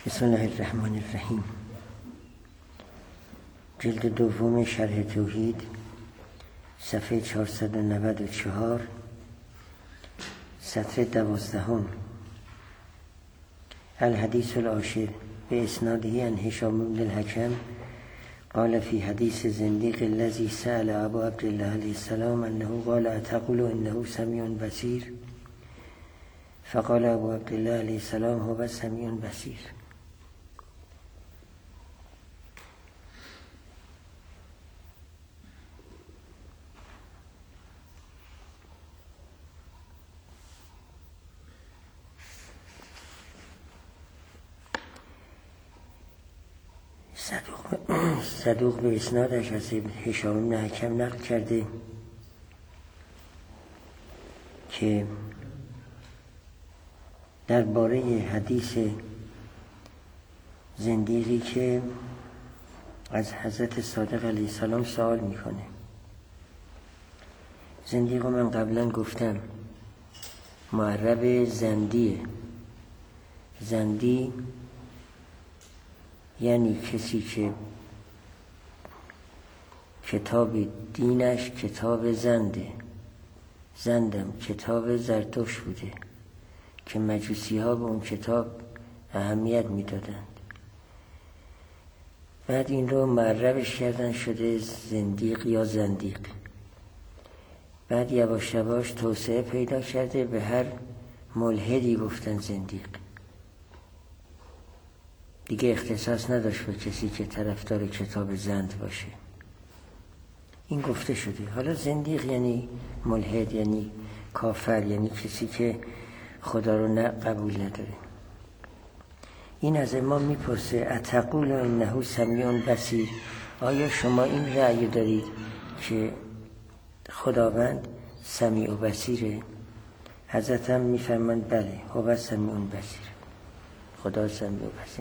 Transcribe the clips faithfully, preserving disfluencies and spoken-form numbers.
بسم الله الرحمن الرحیم. جلد دوم شرح توحید، صفحه چهارصد و نود و چهار، سطر دوازدهم. الحدیث العاشر به اسناده عن هشام بن الحکم قال فی حدیث زندیق الذی سأل ابو عبدالله علیه السلام انه قال اتقول انه سمیع بصیر فقال ابو عبدالله علیه السلام هو سمیع بصیر. صدوق, صدوق به اسنادش از هشام بن حکم نقل کرده که درباره حدیث زندیقی که از حضرت صادق علیه السلام سوال میکنه. زندیق رو من قبلا گفتم معرب زندیه. زندی یعنی کسی که کتاب دینش کتاب زنده، زندم کتاب زرتشت بوده که مجوسی ها به اون کتاب اهمیت میدادند. بعد این رو معربش کردن شده زندیق یا زندیق. بعد یواش یواش توسعه پیدا کرده، به هر ملحدی گفتن زندیق. دیگه اختصاص نداشت به کسی که طرفدار کتاب زند باشه. این گفته شده. حالا زندیق یعنی ملحد، یعنی کافر، یعنی کسی که خدا رو نه قبول نداره. این از ما میپرسه اتقول انه سمیع بصیر، آیا شما این رأی دارید که خداوند سمیع و بصیره؟ حضرت هم میفرماند بله، هو سمیع بصیر، خدا سمیع و بصیر.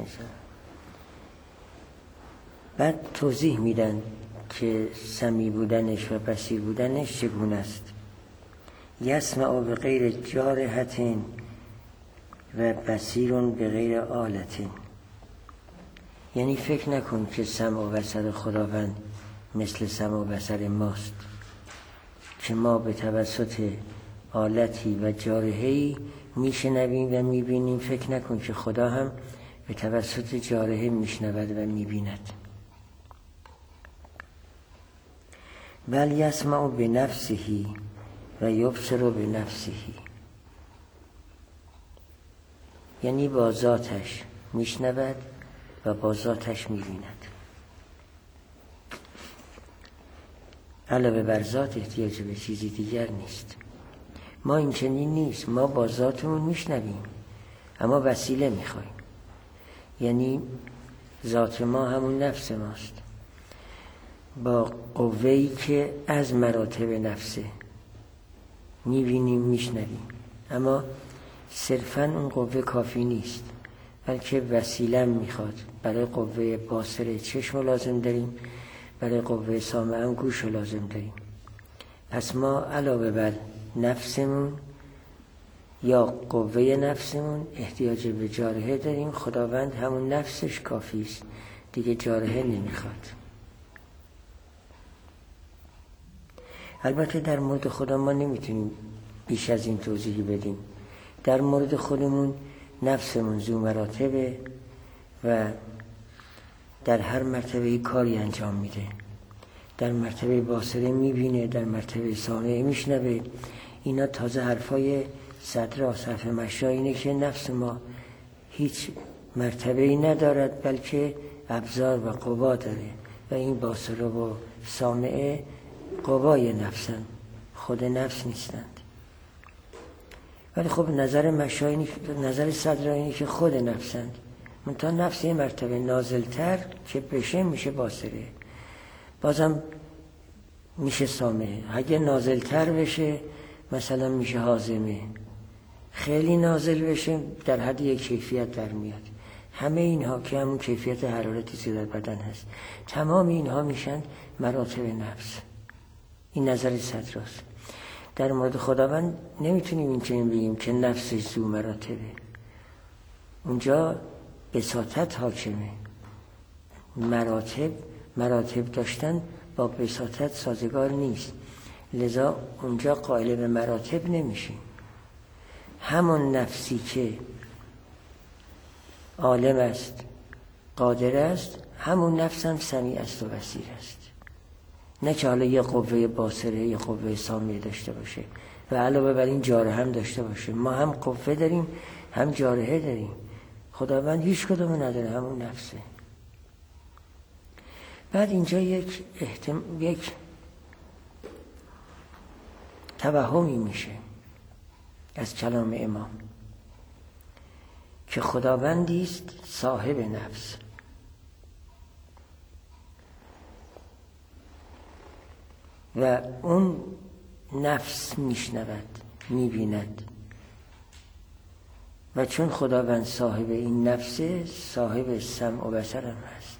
بعد توضیح میدن که سمیع بودنش و بصیر بودنش چگونه است. یسمع به غیر جارحة و بصیر به غیر آلة. یعنی فکر نکن که سمع و بصر خداوند مثل سمع و بصر ماست که ما به توسط آلتی و جارحه‌ای میشنویم و میبینیم. فکر نکن که خدا هم به توسط جارحه میشنود و میبیند. بل یسمع بنفسه و یبصر بنفسه، یعنی با ذاتش میشنود و با ذاتش میبیند. علاوه بر ذات احتیاج به چیزی دیگر نیست. ما این چنین نیست، ما با ذاتمون میشنویم اما وسیله میخوایم. یعنی ذات ما همون نفس ماست با قوه‌ای که از مراتب نفسه میبینیم میشنویم، اما صرفاً اون قوه کافی نیست، بلکه وسیله میخواد. برای قوه باصره چشم لازم داریم، برای قوه سامع هم گوش لازم داریم. پس ما علاوه بر نفسمون یا قوه نفسمون احتیاج به جارحه داریم. خداوند همون نفسش کافی است، دیگه جارحه نمیخواد. البته در مورد خدا ما نمیتونیم بیش از این توضیحی بدیم. در مورد خودمون نفسمون ذو مراتبه و در هر مرتبه کاری انجام میده. در مرتبه باصره میبینه، در مرتبه سامعه میشنوه. اینا تازه حرفای صدر آصف مشا اینه که نفس ما هیچ مرتبه‌ای ندارد، بلکه ابزار و قوا داره و این باصره و سامعه قوای نفسن، خود نفس نیستند. ولی خب نظر مشا، نظر صدر اینه که خود نفسند، منتها نفس یه مرتبه نازلتر که بشه میشه باصره، بازم میشه سامعه. اگه نازلتر بشه مثلا میشه هاضمه، خیلی نازل بشه در حد یک کیفیت در میاد. همه اینها که همون کیفیت حرارتی که در بدن هست، تمام اینها میشن مراتب نفس. این نظر صدراست. در مورد خداوند نمیتونیم این چنین بگیم که نفسش ذو مراتبه. اونجا بساطت حاکمه. مراتب مراتب داشتن با بساطت سازگار نیست، لذا اونجا قائل به مراتب نمیشیم. همون نفسی که عالم است، قادر است، همون نفس هم سمیع است و بصیر است. نه که حالا یه قوه باصره یه قوه سامعه داشته باشه و علاوه بر این جارحه هم داشته باشه. ما هم قوه داریم هم جارحه داریم. خداوند هیچ کدومو نداره، همون نفسه. بعد اینجا یک احتم... یک توهمی میشه از کلام امام که خداوندی است صاحب نفس و اون نفس میشنود، میبیند و چون خداوند صاحب این نفسه، صاحب سمع و بصر هم هست.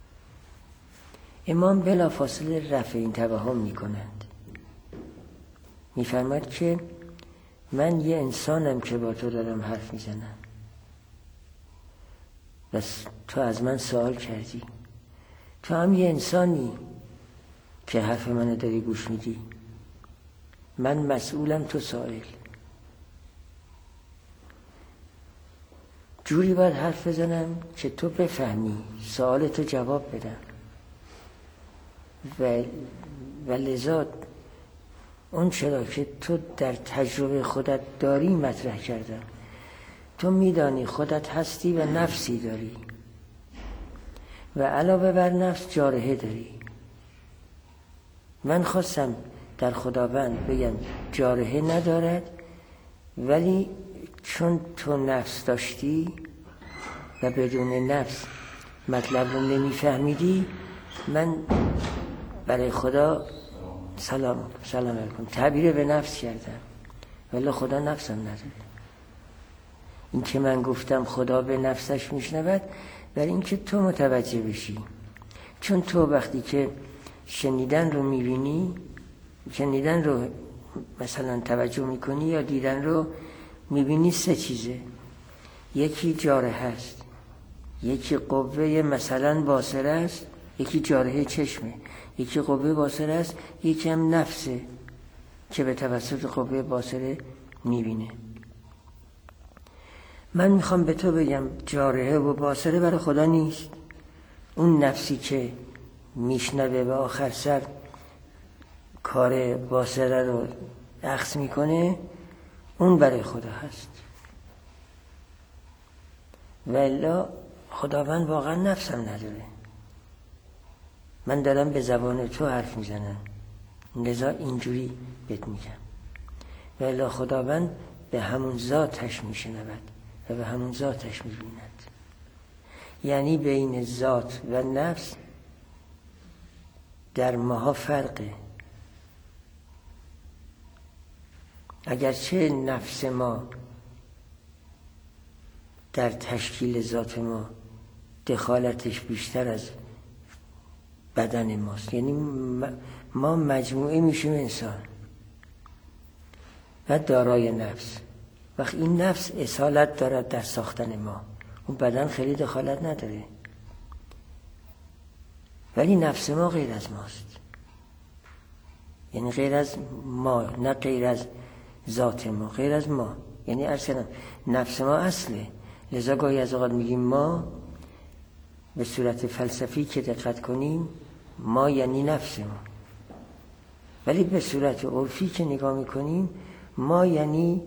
امام بلافاصله رفع این توهم میکنند، میفرماد که من یه انسانم که با تو دارم حرف میزنم، بس تو از من سوال کردی، تو هم یه انسانی که حرف منو داری گوش میدی. من مسئولم، تو سائل. جوری باید حرف بزنم که تو بفهمی، سوال تو جواب بدم و, و لذا اون چرا که تو در تجربه خودت داری مطرح کردم. تو میدانی خودت هستی و نفسی داری و علاوه بر نفس جارحه داری. من خواستم در خداوند بگم جارحه ندارد، ولی چون تو نفس داشتی و بدون نفس مطلب رو نمیفهمیدی، من برای خدا سلام سلام علیکم تعبیر به نفس کردم، ولی خدا نفسم نداره. این که من گفتم خدا به نفسش میشنود، برای این که تو متوجه بشی. چون تو وقتی که شنیدن رو میبینی، شنیدن رو مثلا توجه میکنی یا دیدن رو میبینی، سه چیزه. یکی جارحه هست، یکی قوه مثلا باصره است، یکی جارحه چشمه، یکی قوه باصره است، یکی هم نفسه که به توسط قوه باصره میبینه. من میخوام به تو بگم جارحه و باصره برای خدا نیست. اون نفسی که میشنوه و آخر سر کار باصره رو اخذ میکنه، اون برای خدا هست. والا خداوند واقعا نفسم نداره. من دارم به زبان تو حرف میزنم، لذا اینجوری بهت میگم. والا خداوند به همون ذاتش میشنود و به همون ذاتش میبیند. یعنی بین ذات و نفس در ماها فرقه. اگرچه نفس ما در تشکیل ذات ما دخالتش بیشتر از بدن ماست، یعنی ما مجموعه میشیم انسان و دارای نفس. وقت این نفس اصالت دارد در ساختن ما، اون بدن خیلی دخالت نداره، ولی نفس ما غیر از ماست. یعنی غیر از ما، نه غیر از ذات ما، غیر از ما. یعنی ارسلم نفس ما اصله. لذا گاهی از اوقات میگیم ما، به صورت فلسفی که دقت کنیم ما یعنی نفس ما، ولی به صورت عرفی که نگاه میکنیم ما یعنی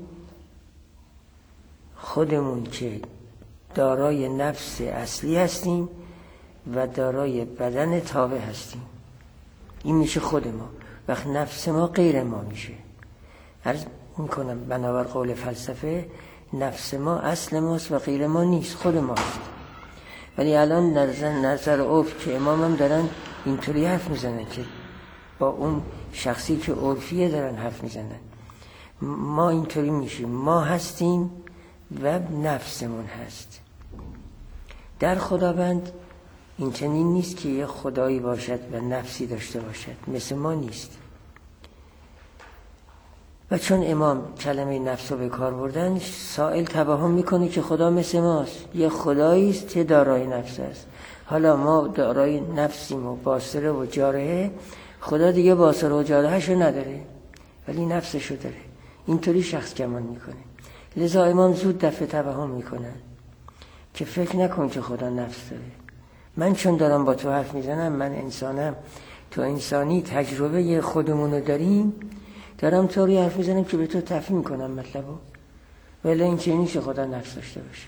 خودمون که دارای نفس اصلی هستیم و دارای بدن تابع هستیم. این میشه خود ما. وقت نفس ما غیر ما میشه. عرض میکنم بنابر قول فلسفه نفس ما اصل ماست و غیر ما نیست، خود ماست. ولی الان نظر نظر عرف که امام هم دارن اینطوری حرف میزنن که با اون شخصی که عرفیه دارن حرف میزنن. ما اینطوری میشیم، ما هستیم و نفسمون هست. در خداوند این چنین نیست که یه خدایی باشد و نفسی داشته باشد، مثل ما نیست. و چون امام کلمه نفس رو به کار بردن، سائل توهم میکنه که خدا مثل ماست، یه خدایی است که دارای نفس است. حالا ما دارای نفسیم و باصره و جارحه، خدا دیگه باصره و جارحه‌شو نداره ولی نفسشو داره. اینطوری شخص گمان میکنه. لذا امام زود دفع توهم میکنن که فکر نکن که خدا نفس داره. من چون دارم با تو حرف میزنم، من انسانم، تو انسانی، تجربه خودمونو داریم، دارم تو رو حرف میزنم که به تو تفهیم میکنم مطلبو، ولی این چه نیشه خدا نفس داشته باشه.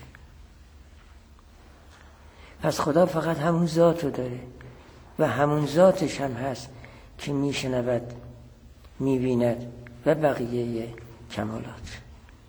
پس خدا فقط همون ذاتو داره و همون ذاتش هم هست که میشنود، میبیند و بقیه کمالات.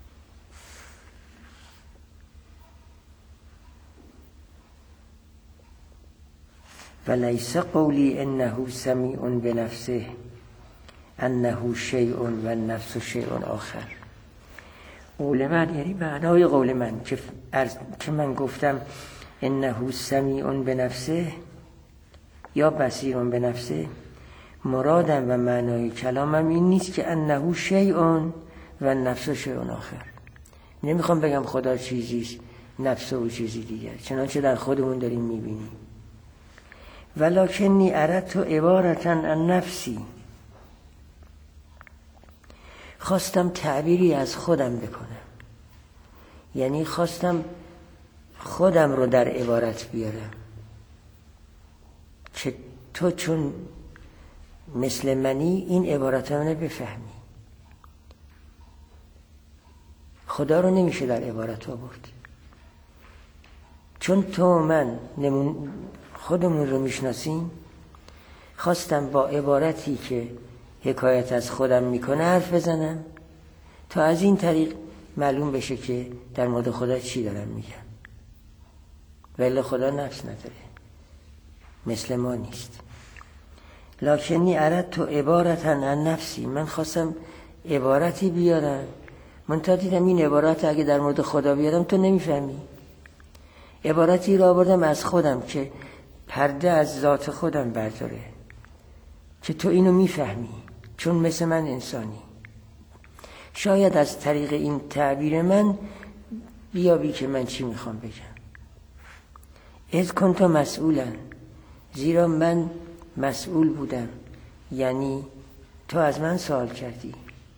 ولیس قولی انه سمیع بنفسه انه شیء و النفس شیء آخر. قول من یعنی معنای قول من که, که من گفتم انه سمیع بنفسه یا بصیر بنفسه، مرادم و معنای کلامم این نیست که انه شیء و النفس شیء آخر. نمیخوام بگم خدا چیزیست نفس و چیزی دیگر، چنانچه در خودمون داریم میبینیم. ولکنی اردت عبارتا عن نفسی، خواستم تعبیری از خودم بکنم، یعنی خواستم خودم رو در عبارت بیارم که تو چون مثل منی این عبارت رو بفهمی. خدا رو نمیشه در عبارت آورد، چون تو من نمون خودمون رو میشناسیم. خواستم با عبارتی که حکایت از خودم میکنه حرف بزنم تا از این طریق معلوم بشه که در مورد خدا چی دارم میگم. ولی خدا نفس نداره، مثل ما نیست. لکنی اردت عبارتا عن نفسی، من خواستم عبارتی بیارم، منتها دیدم این عبارت اگه در مورد خدا بیارم تو نمیفهمی. عبارتی را آوردم از خودم که پرده از ذات خودم برداره که تو اینو میفهمی چون مثل من انسانی. شاید از طریق این تعبیر من بیابی که من چی میخوام بگم. اذ کنت مسئولا، زیرا من مسئول بودم، یعنی تو از من سوال کردی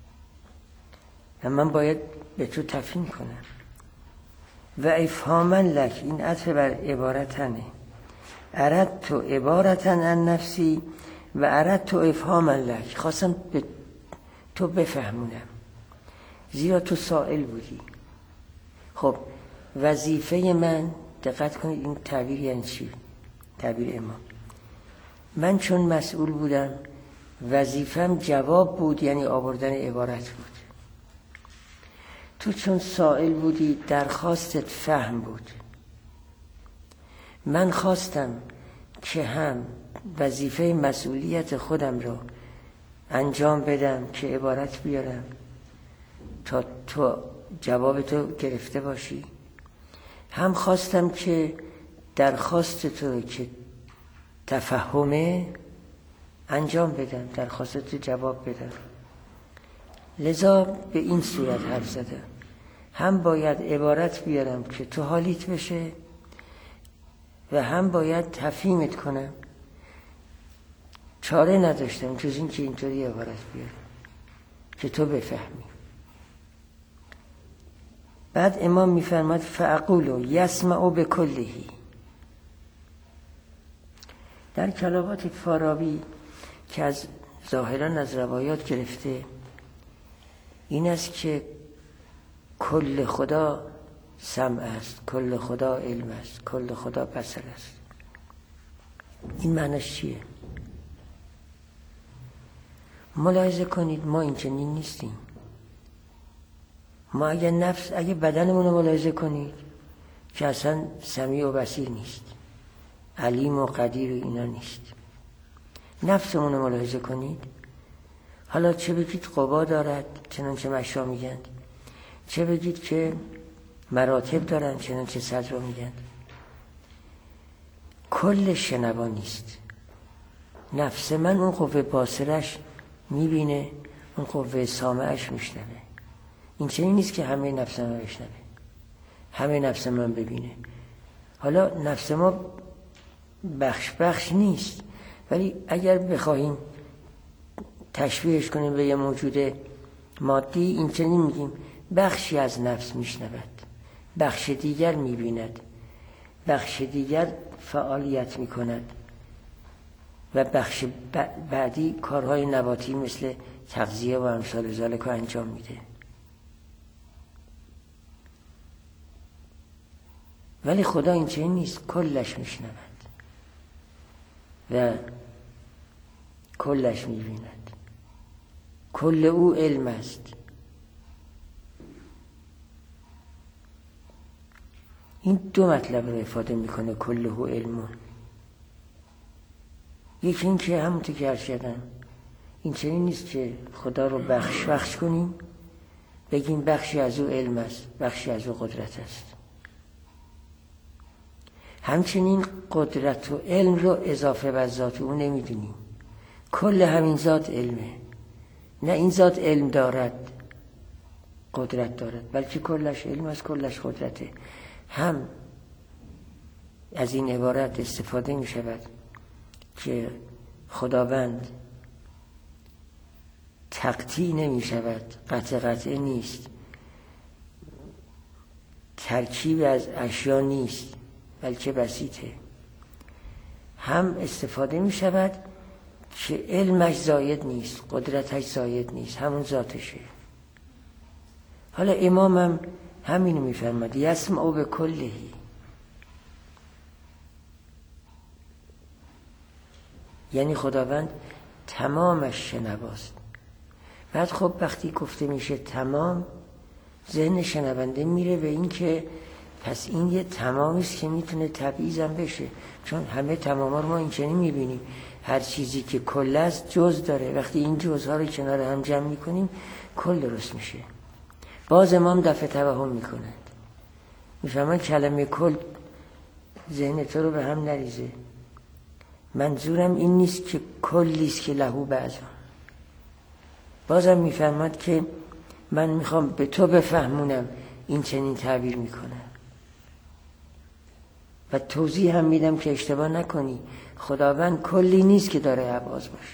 و من باید به تو تفهیم کنم. و افهاما لک، این عطف بر عبارتنه. اردت عبارتا عن نفسی و اردت افهاما لک، خواستم به تو بفهمونم زیرا تو سائل بودی. خب وظیفه من، دقت کنید این تعبیر یعنی چی؟ تعبیر امام، من چون مسئول بودم وظیفم جواب بود، یعنی آوردن عبارت بود. تو چون سائل بودی درخواستت فهم بود. من خواستم که هم وظیفه مسئولیت خودم رو انجام بدم که عبارت بیارم تا تو جواب تو گرفته باشی، هم خواستم که درخواست تو که تفهمه انجام بدم، درخواست تو جواب بدم. لذا به این صورت حرف زدم، هم باید عبارت بیارم که تو حالیت بشه و هم باید تفهیمت کنم. چاره نداشتم جز این که اینطوری عبارت بیارم که تو بفهمی. بعد امام میفرماد فاقول یسمع بکلهی. در کلمات فارابی که از ظاهرا از روایات گرفته این است که کل خدا سمع است، کل خدا علم است، کل خدا بصر است. این معنیش چیه؟ ملاحظه کنید ما این چنین نیستیم. ما اگه نفس اگه بدنمون رو ملاحظه کنید که اصلا سمیع و بصیر نیست، علیم و قدیر و اینا نیست. نفسمون رو ملاحظه کنید، حالا چه بگید قبا دارد چنانچه مشا میگن، چه بگید که مراتب دارن چنانچه صدر رو میگن، کل شنوا نیست. نفس من اون قوه باصرش میبینه، اون قوه سامعش میشنوه. این چنین نیست که همه نفس من بشنوه، همه نفس من ببینه. حالا نفس ما بخش بخش نیست، ولی اگر بخواهیم تشبیهش کنیم به یه موجود مادی، این چنین میگیم بخشی از نفس میشنود، بخش دیگر میبیند، بخش دیگر فعالیت میکند و بخش بعدی کارهای نباتی مثل تغذیه و امثال ذالک رو انجام میده. ولی خدا این چنین نیست، کلش میشنود و کلش میبیند. کل او علم است. این دو مطلب رو افاده میکنه کل او علمون. یکی این که همونطور که عرض کردم، این چنین نیست که خدا رو بخش بخش کنیم بگیم بخشی از او علم است، بخشی از او قدرت است. همچنین قدرت و علم رو اضافه بر ذات او نمیدونیم. کل همین ذات علمه، نه این ذات علم دارد قدرت دارد، بلکه کلش علم است، کلش قدرته. هم از این عبارت استفاده می شود که خداوند تقطیع نمی شود، قطع قطع نیست، ترکیب از اشیا نیست، بلکه بسیطه. هم استفاده می شود که علمش زاید نیست، قدرتش زاید نیست، همون ذاتشه. حالا امامم همینو می فرمد، یسمع به کلهی، یعنی خداوند تمامش شنواست. بعد خب وقتی گفته میشه تمام، ذهن شنونده میره به این که پس این یه تمامی است که میتونه تبعیض هم بشه، چون همه تماما رو ما این چنین میبینیم. هر چیزی که کل است جز داره، وقتی این جزها رو کنار هم جمع میکنیم کل درست میشه. باز امام دفع توهم میکنند، میفهمن کلمه کل ذهن تو رو به هم نریزه. منظورم این نیست که کلیست که لهو بعضا. بازم میفهمد که من میخوام به تو بفهمونم، این چنین تعبیر میکنم و توضیح هم میدم که اشتباه نکنی. خداوند کلی نیست که داره ابعاض باشه.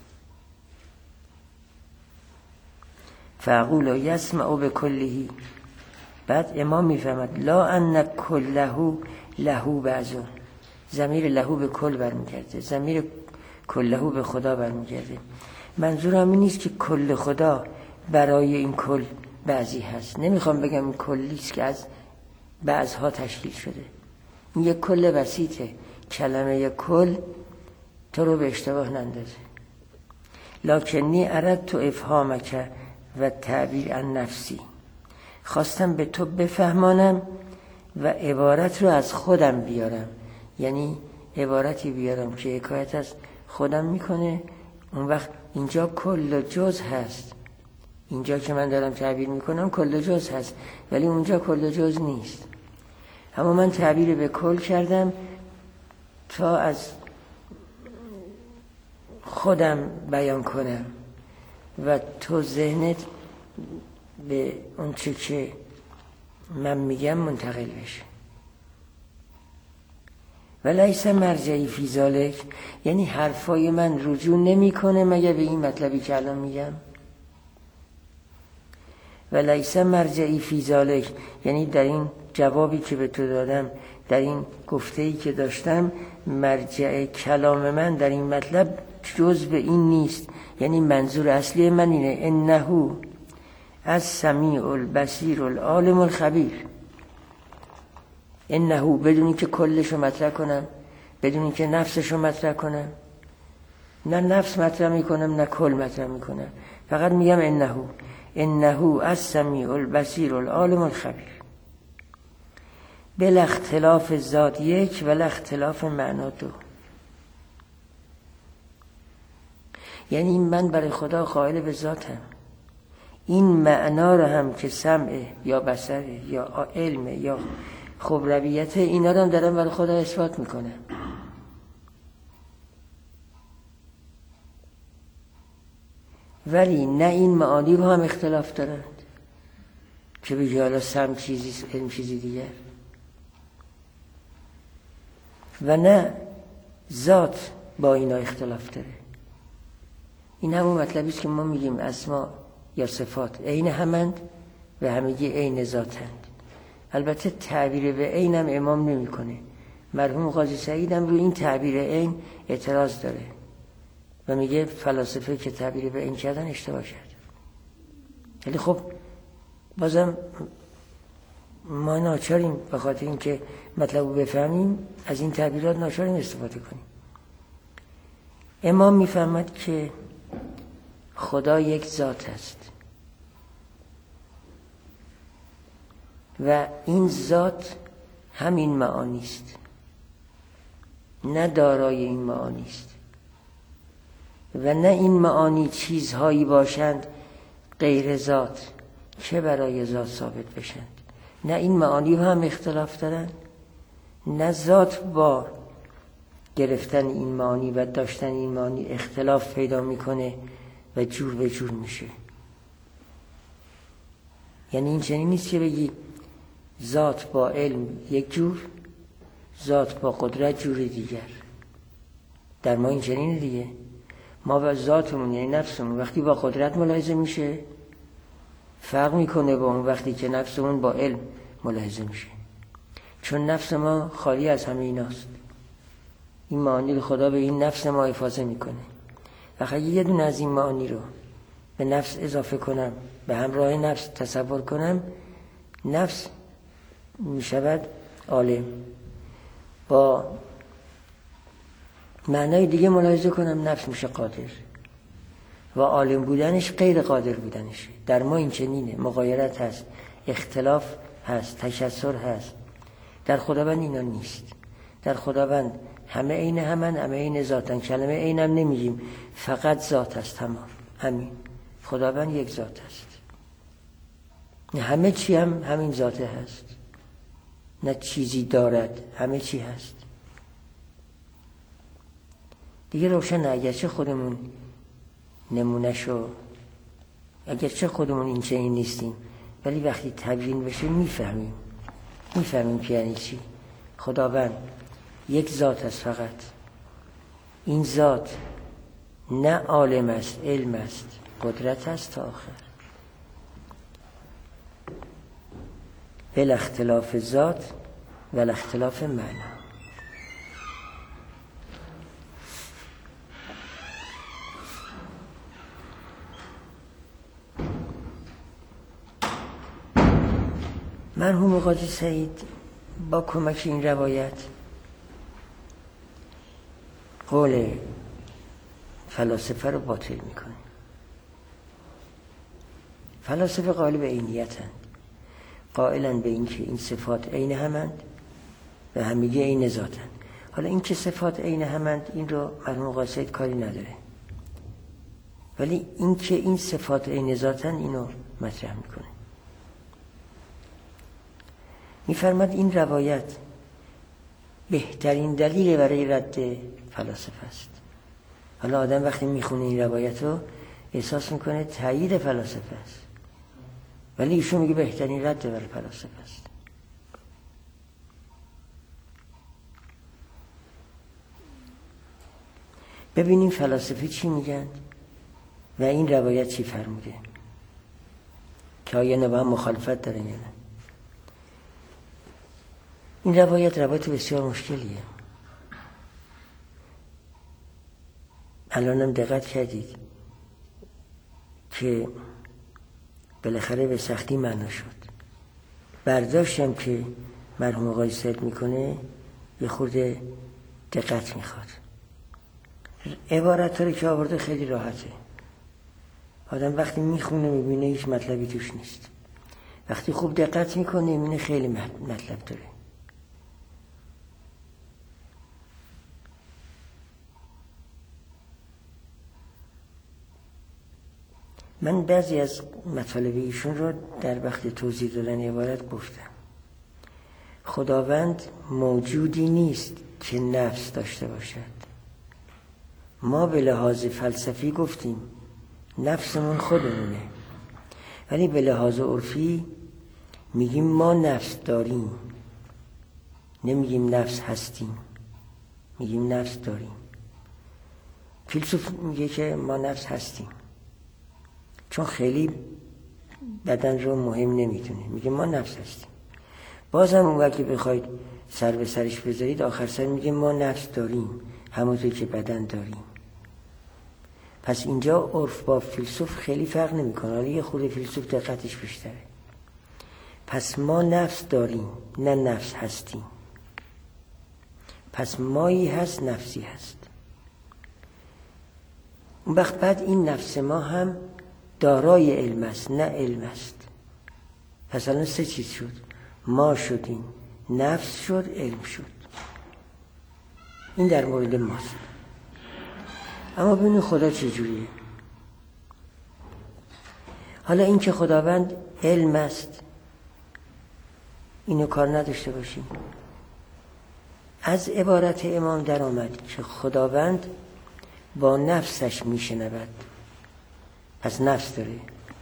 فاقول یسمع به کلهی. بعد امام میفهمد لا ان کله لهو بعضا. ضمیر لهو به کل برمیگرده، ضمیر کله به خدا برمیگرده. منظورم این نیست که کل خدا برای این کل بعضی هست. نمیخوام بگم این کلیست که از بعضها تشکیل شده. این یک کل بسیطه. کلمه کل تو رو به اشتباه نندازه. لکنی اردت افهامک و تعبیر عن نفسی. خواستم به تو بفهمانم و عبارت رو از خودم بیارم، یعنی عبارتی بیارم که حکایت از خودم میکنه. اون وقت اینجا کل و جز هست، اینجا که من دارم تعبیر میکنم کل و جز هست، ولی اونجا کل و جز نیست. اما من تعبیر به کل کردم تا از خودم بیان کنم و تو ذهنت به اون چه که من میگم منتقل بشه. و لیس مرجعی فی ذالک، یعنی حرفای من رجوع نمی کنه مگر به این مطلبی که الان میگم. و لیس مرجعی فی ذالک، یعنی در این جوابی که به تو دادم، در این گفته‌ای که داشتم، مرجع کلام من در این مطلب جز به این نیست. یعنی منظور اصلی من اینه انه از سمیع البصیر العالم الخبیر. انه بدونی که کلشو مطرح کنم، بدونی که نفسشو مطرح کنم، نه نفس مطرح میکنم نه کل مطرح میکنم، فقط میگم انه انه از سمیع البصیر العالم الخبیر. بلا اختلاف ذات یک ولا اختلاف معنا دو. یعنی من برای خدا قائل به ذاتم، این معنا رو هم که سمع یا بصر یا علم یا خبرویت، اینا رو هم دارم برای خدا اثبات میکنم. ولی نه این معانی با هم اختلاف دارند که بگی حالا سم چیزی علم چیزی دیگر، و نه ذات با اینا اختلاف داره. این همون مطلبی است که ما میگیم اسما یا صفات عین همند و همگی عین ذاتند. البته تعبیر به عین هم امام نمیکنه. مرحوم قاضی سعید هم روی این تعبیر عین اعتراض داره و میگه فلاسفه که تعبیر به عین کردن اشتباه کرد. ولی خب بازم ما ناچاریم به خاطر اینکه مطلب رو بفهمیم از این تعبیرات ناچاریم استفاده کنیم. امام میفهمد که خدا یک ذات است و این ذات همین معانی است، نه دارای این معانی است و نه این معانی چیزهایی باشند غیر ذات که برای ذات ثابت بشند. نه این معانی هم اختلاف دارند، نه ذات با گرفتن این معانی و داشتن این معانی اختلاف پیدا میکنه و جور به جور میشه. یعنی این چنین نیست که بگی ذات با علم یک جور، ذات با قدرت جور دیگر. در ما این چنینه دیگه. ما با ذاتمون یعنی نفسمون وقتی با قدرت ملاحظه میشه فرق میکنه با اون وقتی که نفسمون با علم ملاحظه میشه، چون نفس ما خالی از همه ایناست. این معانی خدا به این نفس ما حفاظه میکنه. و اگه یه دونه از این معانی رو به نفس اضافه کنم، به همراه نفس تصور کنم، نفس میشود عالم. با معنای دیگه ملاحظه کنم نفس میشه قادر و عالم بودنش غیر قادر بودنشه. در ما این چنینه، مغایرت هست، اختلاف هست، تکثر هست. در خداوند اینا نیست. در خداوند همه عین همن، همه عین ذاتن. کلمه عین هم نمیگیم، فقط ذات است. تمام همین. خداوند یک ذات است، همه چی هم همین ذاته هست، نه چیزی دارد، همه چی هست. دیگه روشن، اگرچه خودمون نمونهشو، اگرچه خودمون این چنین نیستیم، ولی وقتی تبیین بشه میفهمیم میفهمیم که یعنی چی. خداوند یک ذات است فقط. این ذات نه عالم است، علم است، قدرت است تا آخر. بل اختلاف ذات و اختلاف معنا. مرحوم قاضی سعید با کمک این روایت قول فلاسفه رو باطل میکنه. فلاسفه قائل به عینیتند، قائلن به این که این صفات عین همند و همگی عین ذاتند. حالا این که صفات عین همند این رو مرحوم قاضی سعید کاری نداره، ولی این که این صفات عین ذاتند اینو مطرح میکنه. میفرماد این روایت بهترین دلیل برای رد فلاسفه است. حالا آدم وقتی میخونه این روایت رو احساس میکنه تایید فلاسفه است، ولی ایشون میگه بهترین رد برای فلاسفه است. ببینیم فلاسفه چی میگن و این روایت چی فرموده، که آیا نه با هم مخالفت داره یا نه. این روایت روایت بسیار مشکلیه. الانم دقت کردید که بالاخره به سختی معنا شد. برداشتم که مرحوم آقای سعید میکنه یه خورده دقت میخواد. عبارت رو که آورده خیلی راحته. آدم وقتی میخونه میبینه هیچ مطلبی توش نیست. وقتی خوب دقت میکنه میبینه خیلی مطلب داره. من بعضی از مطالب ایشون رو در وقت توضیح دادن عبارت گفتم. خداوند موجودی نیست که نفس داشته باشد. ما به لحاظ فلسفی گفتیم نفسمون خودمونه، ولی به لحاظ عرفی میگیم ما نفس داریم، نمیگیم نفس هستیم، میگیم نفس داریم. فیلسوف میگه که ما نفس هستیم، چون خیلی بدن رو مهم نمیدونه، میگه ما نفس هستیم. بازم اون وقتی بخواید سر به سرش بذارید آخر سر میگه ما نفس داریم همونطور که بدن داریم. پس اینجا عرف با فیلسوف خیلی فرق نمیکنه، حالا یه خورده فیلسوف دقتش بیشتره. پس ما نفس داریم نه نفس هستیم. پس مایی هست نفسی هست. اون وقت بعد این نفس ما هم دارای علم است نه علم است. پس الان سه چیز شد، ما شدیم، نفس شد، علم شد. این در مورد ماست. اما ببینید خدا چجوریه. حالا این که خداوند علم است اینو کار نداشته باشیم. از عبارت امام در آمد که خداوند با نفسش میشنود، پس نفس داره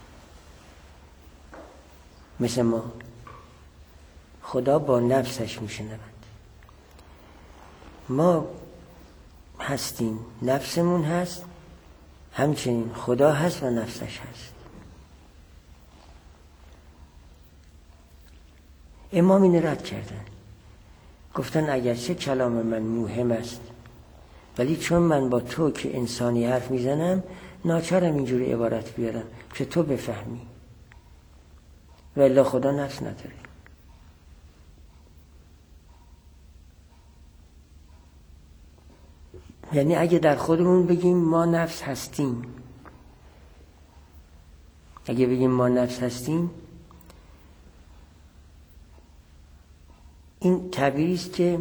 مثل ما. خدا با نفسش میشنود. ما هستیم، نفسمون هست، همچنین خدا هست و نفسش هست. امام این رد کردن، گفتن اگرچه کلام من مهم است ولی چون من با تو که انسانی حرف میزنم ناچارم اینجوری عبارت بیارم که تو بفهمی، و الا خدا نفس نداره. یعنی اگه در خودمون بگیم ما نفس هستیم، اگه بگیم ما نفس هستیم، این تعبیری است که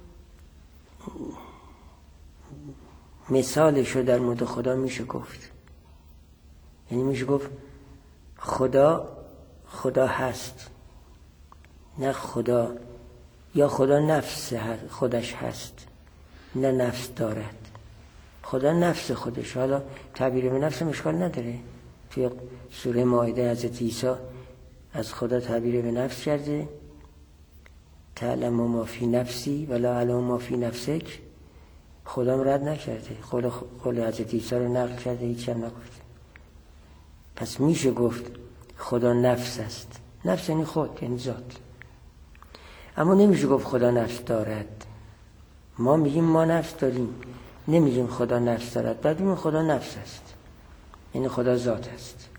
مثالش رو در مورد خدا میشه گفت. یعنی میشه گفت خدا خدا هست، نه خدا، یا خدا نفس خودش هست نه نفس دارد. خدا نفس خودش، حالا تعبیر به نفس مشکل نداره. توی سوره مائده حضرت عیسی از خدا تعبیر به نفس کرده، تعلم ما فی نفسی ولا علم ما فی نفسک. خدا رد نکرده، قول قول حضرت عیسی رو نقل کرده، هیچ هم نگفته. پس میشه گفت خدا نفس است. نفس یعنی خود، یعنی ذات. اما نمیشه گفت خدا نفس دارد. ما میگیم ما نفس داریم، نمیگیم خدا نفس دارد. بعد میگیم خدا نفس است، یعنی خدا ذات است.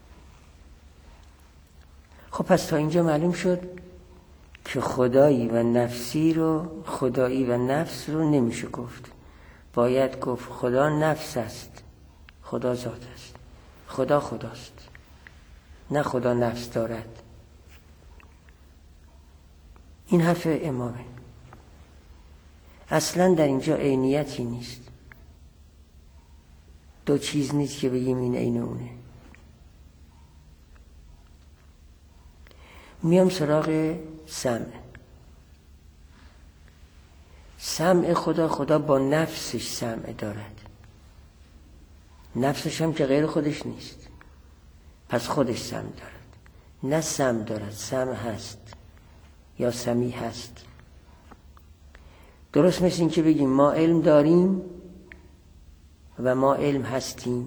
خب پس تا اینجا معلوم شد که خدایی و نفسی رو، خدایی و نفس رو نمیشه گفت. باید گفت خدا نفس است، خدا ذات است. خدا خداست، نه خدا نفس دارد. این حرف امامه. اصلا در اینجا عینیتی نیست. دو چیز نیست که بگیم این عین اونه. میام سراغ سمع. سمع خدا، خدا با نفسش سمع دارد. نفسش هم که غیر خودش نیست، پس خودش سمع دارد. نه سمع دارد، سمع هست یا سمیع هست. درست مثل این که بگیم ما علم داریم و ما علم هستیم.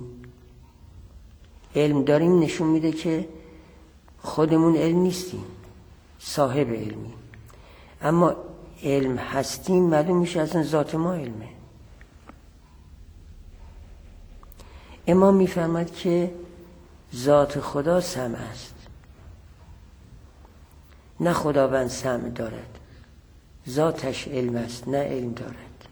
علم داریم نشون میده که خودمون علم نیستیم، صاحب علمی. اما علم هستیم معلوم میشه اصلا ذات ما علمه. امام میفهمد که ذات خدا سمع است، نه خداوند سمع دارد. ذاتش علم است، نه علم دارد.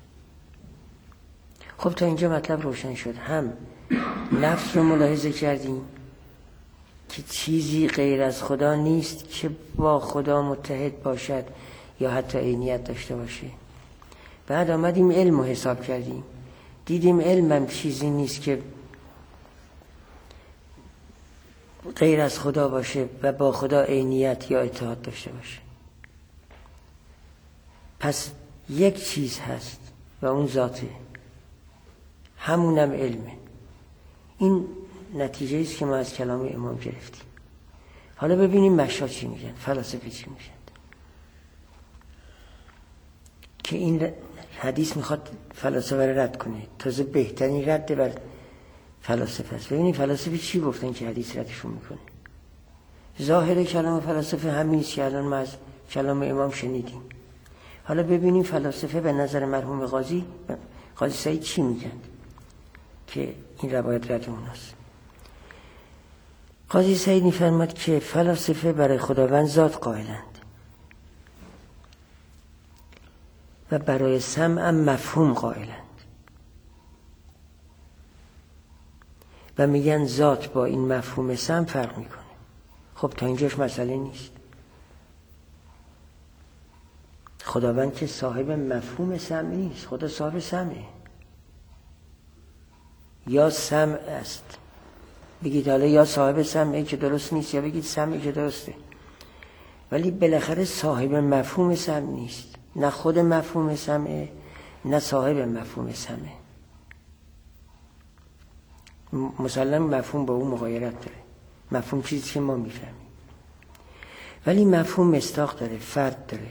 خب تا اینجا مطلب روشن شد. هم نفس رو ملاحظه کردیم که چیزی غیر از خدا نیست که با خدا متحد باشد یا حتی عینیت داشته باشه. بعد آمدیم علم رو حساب کردیم، دیدیم علم هم چیزی نیست که غیر از خدا باشه و با خدا عینیت یا اتحاد داشته باشه. پس یک چیز هست و اون ذاته، همونم علمه. این نتیجه است که ما از کلام امام گرفتیم. حالا ببینیم مشا چی میگن، فلاسفه چی میگن، که این حدیث میخواد فلاسفه رو رد کنه. تازه بهترین رد بر فلاسفه است. ببینید فلاسفه چی گفتن که حدیث ردشون میکنه. ظاهر کلام فلاسفه همین است که الان ما از کلام امام شنیدیم. حالا ببینیم فلاسفه به نظر مرحوم قاضی قاضی سعید چی میگن که این روایت رد اوناست. قاضی سعید میفرماد که فلاسفه برای خداوند ذات قائلند و برای سمع مفهوم قائلند و میگن ذات با این مفهوم سمع فرق میکنه. خب تا اینجاش مسئله نیست. خداوند که صاحب مفهوم سمع نیست، خدا صاحب سمعه. یا سمع است، بگید حالا یا صاحب سمعه که درست نیست، یا بگید سمعه که درسته، ولی بالاخره صاحب مفهوم سمع نیست. نه خود مفهوم سمعه نه صاحب مفهوم سمعه. مسلم مفهوم با اون مغایرت داره. مفهوم چیزی که ما میفهمیم، ولی مفهوم مصداق داره، فرد داره.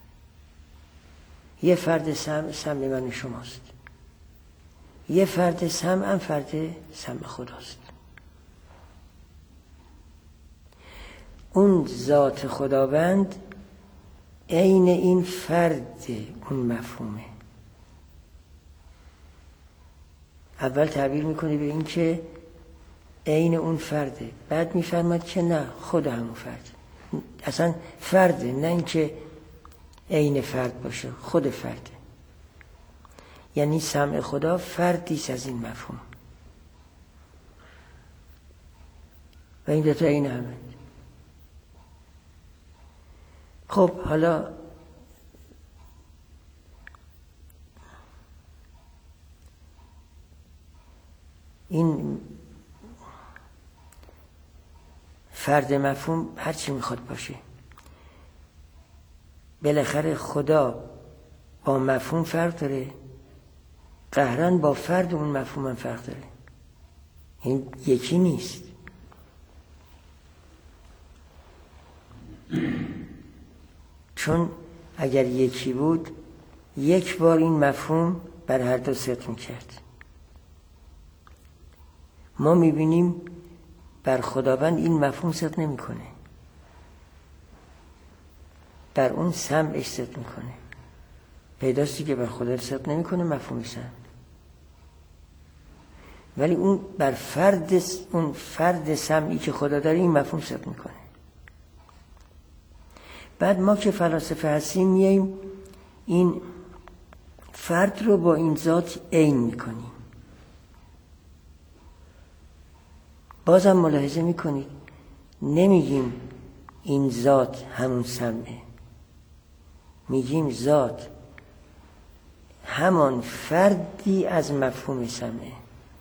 یه فرد سمع سمع من شماست، یه فرد سمع هم فرد سمع خداست. اون ذات خداوند عین این فرد اون مفهومه. اول تعبیر میکنه به این که عین اون فرده، بعد میفرماد که نه خود همون فرد، اصلا فرده، نه اینکه عین فرد باشه، خود فرده. یعنی سمع خدا فردیست از این مفهوم و این دوتا عین همه. خب حالا این فرد مفهوم هر چی میخواد باشه، بالاخره خدا با مفهوم فرق داره، قهرن با فرد اون مفهوم هم فرق داره. این یکی نیست. چون اگر یکی بود یک بار این مفهوم بر هر دو صدق میکرد. ما میبینیم بر خداوند این مفهوم صدق نمیکنه، بر اون سمعش صدق میکنه. پیداستی که بر خدا صدق نمیکنه مفهوم سمع، ولی اون بر فرد اون فرد سمعی که خدا داره این مفهوم صدق میکنه. بعد ما که فلاسفه هستیم میاییم این فرد رو با این ذات عین میکنیم. بازم ملاحظه میکنید نمیگیم این ذات همون سمعه، میگیم ذات همان فردی از مفهوم سمعه.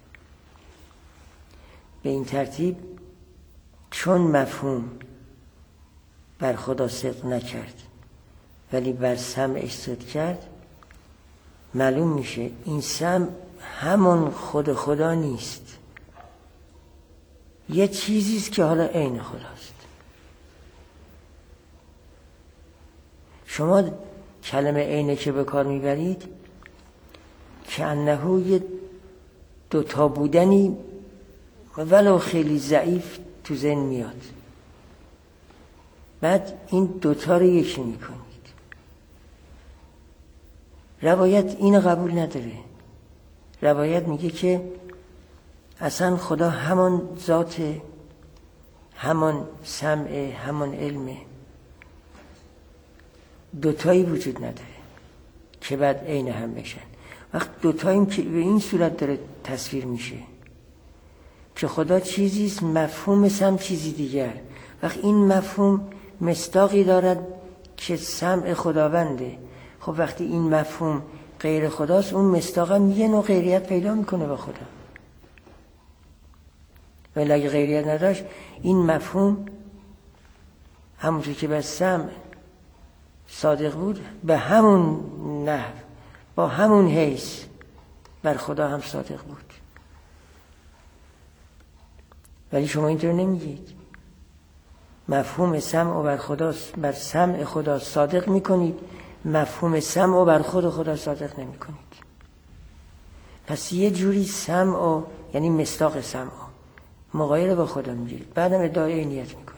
به این ترتیب چون مفهوم بر خدا صدق نکرد ولی بر سمعش صدق کرد، معلوم میشه این سمع همان خود خدا نیست، یه چیزیست که حالا عین خداست. شما کلمه عینه که به کار میبرید که انه یه دوتا بودنی ولو خیلی ضعیف تو ذهن میاد، بعد این دوتا رو یکی میکنید. روایت این قبول نداره. روایت میگه که اصلا خدا همان ذات، همان سمع، همان علمه. دوتایی وجود نداره که بعد عین هم بشن. وقت دوتاییم که به این صورت داره تصویر میشه که خدا چیزیست، مفهوم سمع چیزی دیگر. وقت این مفهوم مصداقی دارد که سمع خداونده. خب وقتی این مفهوم غیر خداست، اون مصداق هم یه نوع غیریت پیدا میکنه با خدا. ولی اگه غیریت نداشت این مفهوم همونطور که به سمع صادق بود به همون نحو با همون حیث بر خدا هم صادق بود. ولی شما اینطور نمیگید. مفهوم سمع و بر خدا بر سمع خدا صادق میکنید، مفهوم سمع و بر خود خدا صادق نمیکنید. پس یه جوری سمع و یعنی مصداق سمع مغایر با خدا میگیرید، بعدم ادعای عینیت میکنید.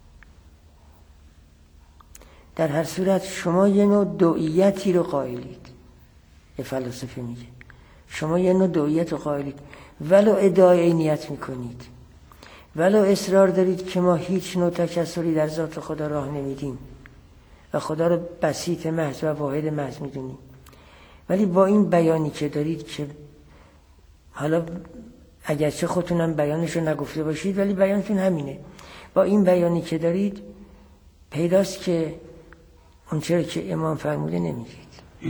در هر صورت شما یه نوع دوئیتی رو قائلید. یه فلسفه میگه شما یه نوع دوئیت رو قائلید، ولو ادعای عینیت میکنید، ولو اصرار دارید که ما هیچ نوع تکثری در ذات خدا راه نمیدیم و خدا رو بسیط محض و واحد محض میدونیم، ولی با این بیانی که دارید که حالا اگرچه خودتونم بیانش رو نگفته باشید ولی بیانتون همینه، با این بیانی که دارید پیداست که اون چرا که امام فرموده نمیگید.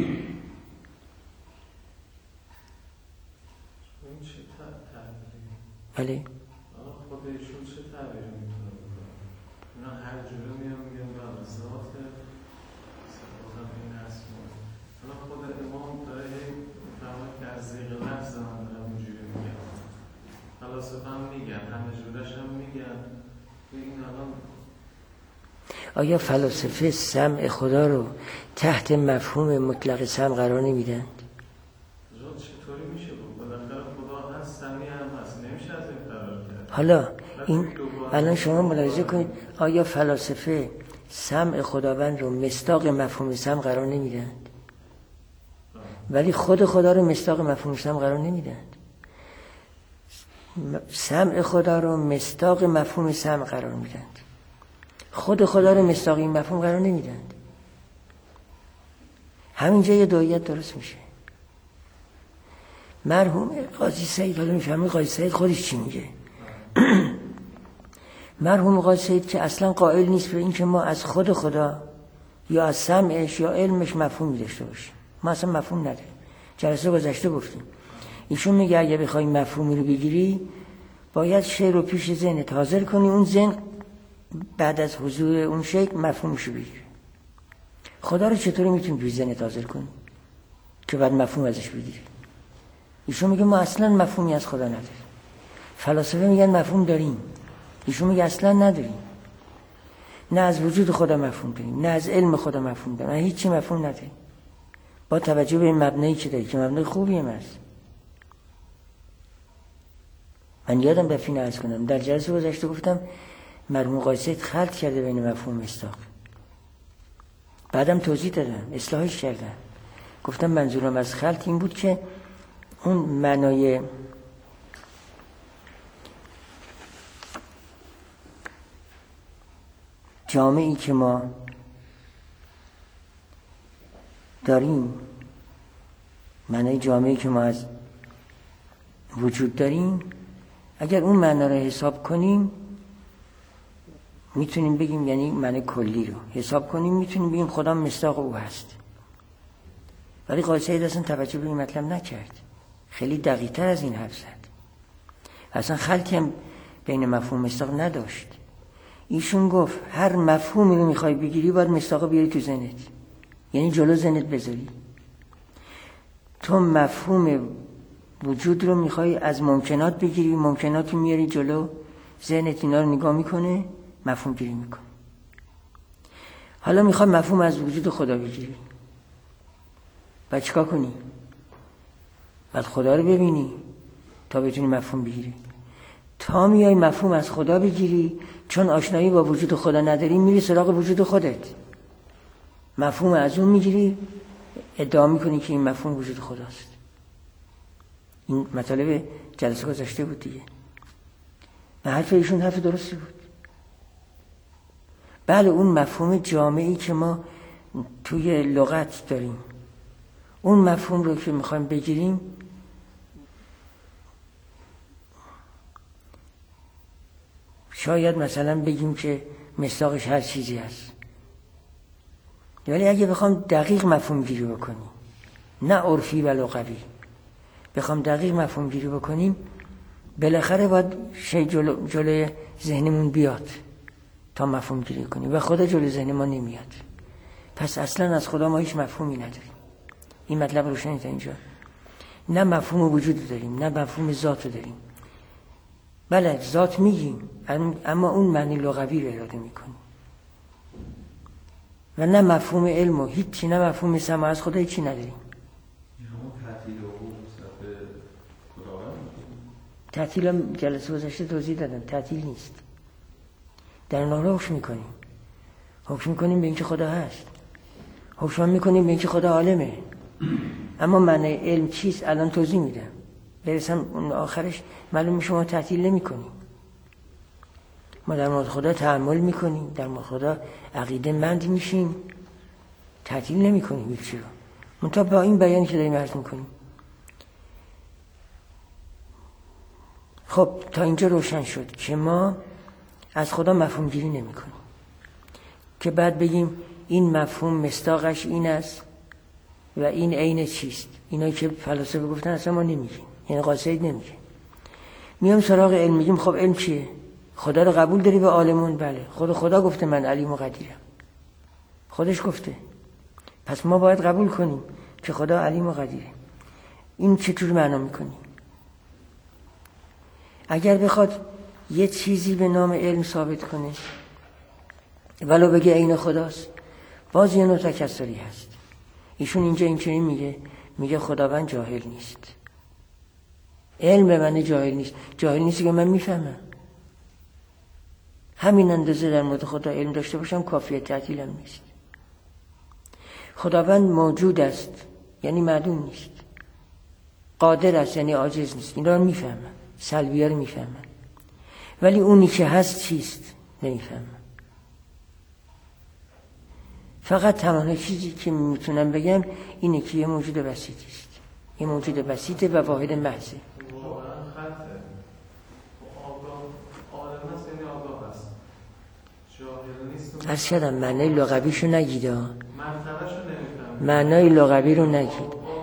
بله خود ایشون چه تعبیری میتونه بکنه؟ اینا هر جوره میان میگن به ذات صفات این هست. حالا خود امام داره فرمود که از ذیق لفظ من دارم اینجوری میگم، فلاسفه هم میگن، همه جورش هم میگن. این الان آیا فلاسفه سمع خدا رو تحت مفهوم مطلق سمع قرار نمیدن؟ چطوری میشه بود؟ بالاخره خدا هست، سمیع هم هست، نمیشه از این فرار کرد. حالا این الان شما ملاحظه کنید آیا فلاسفه سمع خداوند رو مصداق مفهوم سمع قرار نمیدند ولی خود خدا رو مصداق مفهوم سمع قرار نمیدند؟ سمع خدا رو مصداق مفهوم سمع قرار میدند، خود خدا رو مصداق این مفهوم قرار نمیدند. همینجا یه دوئیت درست میشه. مرحوم قاضی سعید، حالا میفهمی قاضی سعید خودش چی میگه. مرحوم قاضی سعید که اصلا قائل نیست به این که ما از خود خدا یا از سمعش یا علمش مفهوم داشته باشیم. ما اصلا مفهوم نداریم. جلسه گذشته گفتیم ایشون میگه اگه بخوای مفهومی رو بگیری باید شی رو پیش ذهنت حاضر کنی، اون ذهن بعد از حضور اون شی مفهومشو بگیری. خدا رو چطوری میتونی پیش ذهنت حاضر کنی که بعد مفهوم ازش بگیری؟ ایشون میگه ما اصلا مفهومی از خدا نداریم. فلاسفه میگن مفهوم داریم، ایشون میگه اصلا نداریم. نه از وجود خدا مفهوم داریم، نه از علم خدا مفهوم داریم، نه هیچی مفهوم نداریم. با توجه به این مبنایی که داری که مبنای خوبی هم هست. من یادم رفت اینو عرض کنم، در جلسه گذشته گفتم مرحوم قاضی سعید خلط کرده بین مفهوم مصداق. بعدم توضیح دادم، اصلاحش کردم. گفتم منظورم از خلط این بود که اون معنای جامعی که ما داریم، معنای جامعی که ما از وجود داریم، اگر اون معنا رو حساب کنیم میتونیم بگیم، یعنی معنی کلی رو حساب کنیم میتونیم بگیم خدا مصداق او هست. ولی قاضی سعید اصلا توجه به این مطلب نکرد، خیلی دقیق تر از این حرف زد، اصلا خلطی هم بین مفهوم مصداق نداشت. ایشون گفت هر مفهومی رو میخوای بگیری باید مصداق بیاری تو ذهنت، یعنی جلو ذهنت بذاری. تو مفهوم وجود رو میخوای از ممکنات بگیری، ممکنات رو میاری جلو ذهنت، اینا رو نگاه میکنه مفهوم گیری میکنه. حالا میخوای مفهوم از وجود خدا بگیری، باید چیکار کنی؟ باید خدا رو ببینی تا بتونی مفهوم بگیری. تا میای مفهوم از خدا بگیری، چون آشنایی با وجود خدا نداری، میری سراغ وجود خودت، مفهوم از اون میگیری، ادعا میکنی که این مفهوم وجود خداست. این مطالب جلسه گذشته بود دیگه. و حرف ایشون حرف درستی بود. بله اون مفهوم جامعی که ما توی لغت داریم، اون مفهوم رو که میخوایم بگیریم شاید مثلا بگیم که مصداقش هر چیزی هست، ولی اگه بخوام دقیق مفهوم گیری بکنیم، نه عرفی و لغوی، بخوام دقیق مفهوم گیری بکنیم بالاخره باید شی جلو جلوی ذهنمون بیاد تا مفهوم گیری کنیم و خدا جلوی ذهن ما نمیاد. پس اصلا از خدا ما هیچ مفهومی نداریم. این مطلب روشنه تا اینجا. نه مفهوم وجود داریم، نه مفهوم ذات داریم. بله ذات میگیم، اما اون معنی لغوی رو اراده میکنیم و نه مفهوم علم و هیچی، نه مفهوم سماع از خدا هیچی نداریم. تعطیل هم جلسه گذشته توضیح دادم، تعطیل نیست. در نهار حکم میکنیم، حکم میکنیم به اینکه خدا هست، حکم میکنیم به اینکه خدا عالمه، اما معنی علم چیست الان توضیح میدم. برسم اون آخرش معلوم میشه ما تعطیل نمی کنیم. ما در مورد خدا تأمل میکنیم، در مورد خدا عقیده مند میشیم، تعطیل نمی کنیم هیچی رو. منتها با این بیانی که داریم عرض میکنیم. خب تا اینجا روشن شد که ما از خدا مفهوم گیری نمی کنیم که بعد بگیم این مفهوم مصداقش این است و این عین چیست. اینایی که فلاسفه گفتن اصلا ما نمیگیم، یعنی قاصد نمیگه. میام سراغ علم، میگیم خب علم چیه؟ خدا رو قبول داری به عالمون؟ بله. خود خدا گفته من علیم و قدیرم، خودش گفته، پس ما باید قبول کنیم که خدا علیم و قدیره. این چطور معنا میکنیم؟ اگر بخواد یه چیزی به نام علم ثابت کنه ولو بگه عین خداست، باز یه نوع تکثری هست. ایشون اینجا اینجوری میگه، میگه خداوند جاهل نیست. علم به من جاهل نیست. جاهل نیستی که من میفهمم. همین اندازه در مورد خدا علم داشته باشم کافیه، تعطیلم نیست. خداوند موجود است یعنی معدوم نیست، قادر است یعنی عاجز نیست. این رو میفهمم، سلبی‌ها رو میفهمم، ولی اونی که هست چیست نمیفهمم. فقط تمام چیزی که میتونم بگم اینه که یه موجود بسیطی است، یه موجود بسیطه و واحد محضه. از شدم معنی لغویشو نگید ها، معنی لغوی رو نگید.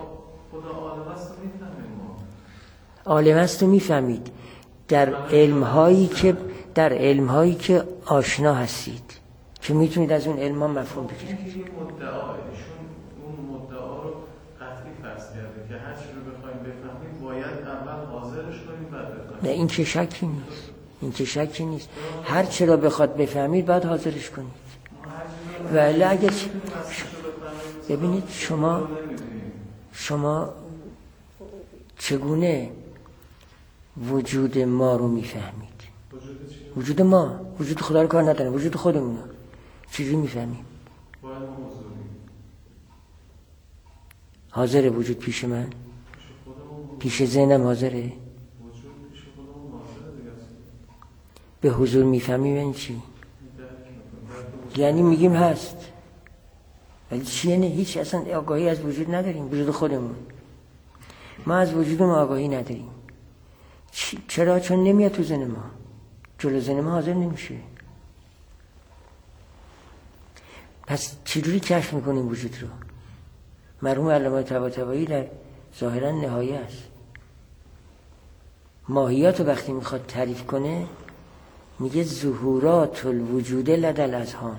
عالم است رو میفهمید در علم‌هایی که در علم‌هایی که آشنا هستید که میتونید از اون علم‌ها مفهوم بگیرید. این مدعایشون اون مدعا رو قطعی فرض کرده که هر چی رو بخوایم بفهمیم باید اول حاضرش کنیم بعد بفهمیم. نه این که شکی نیست، این که شکی نیست. هر چی رو بخواد بفهمید بعد حاضرش کنید. ولی اگه ببینید شما شما چگونه وجود ما رو میفهمید؟ وجود ما، وجود خدا رو کار ندارم، وجود خودمون چیزی میفهمیم. حاضره وجود پیش من؟ پیش ذهنم حاضره؟ به حضور میفهمیم این چی؟ یعنی میگیم هست، ولی چیه؟ نه هیچ، اصلا آگاهی از وجود نداریم. وجود خودمون ما از وجود ما آگاهی نداریم. چرا؟ چون نمیاد تو ذهن ما، جلو ذهن ما حاضر نمیشه. پس چجوری کشف میکنیم وجود رو؟ مرحوم علامه طباطبایی در ظاهرا نهایه است، ماهیات رو وقتی میخواد تعریف کنه میگه ظهورات الوجود لدى الاذهان.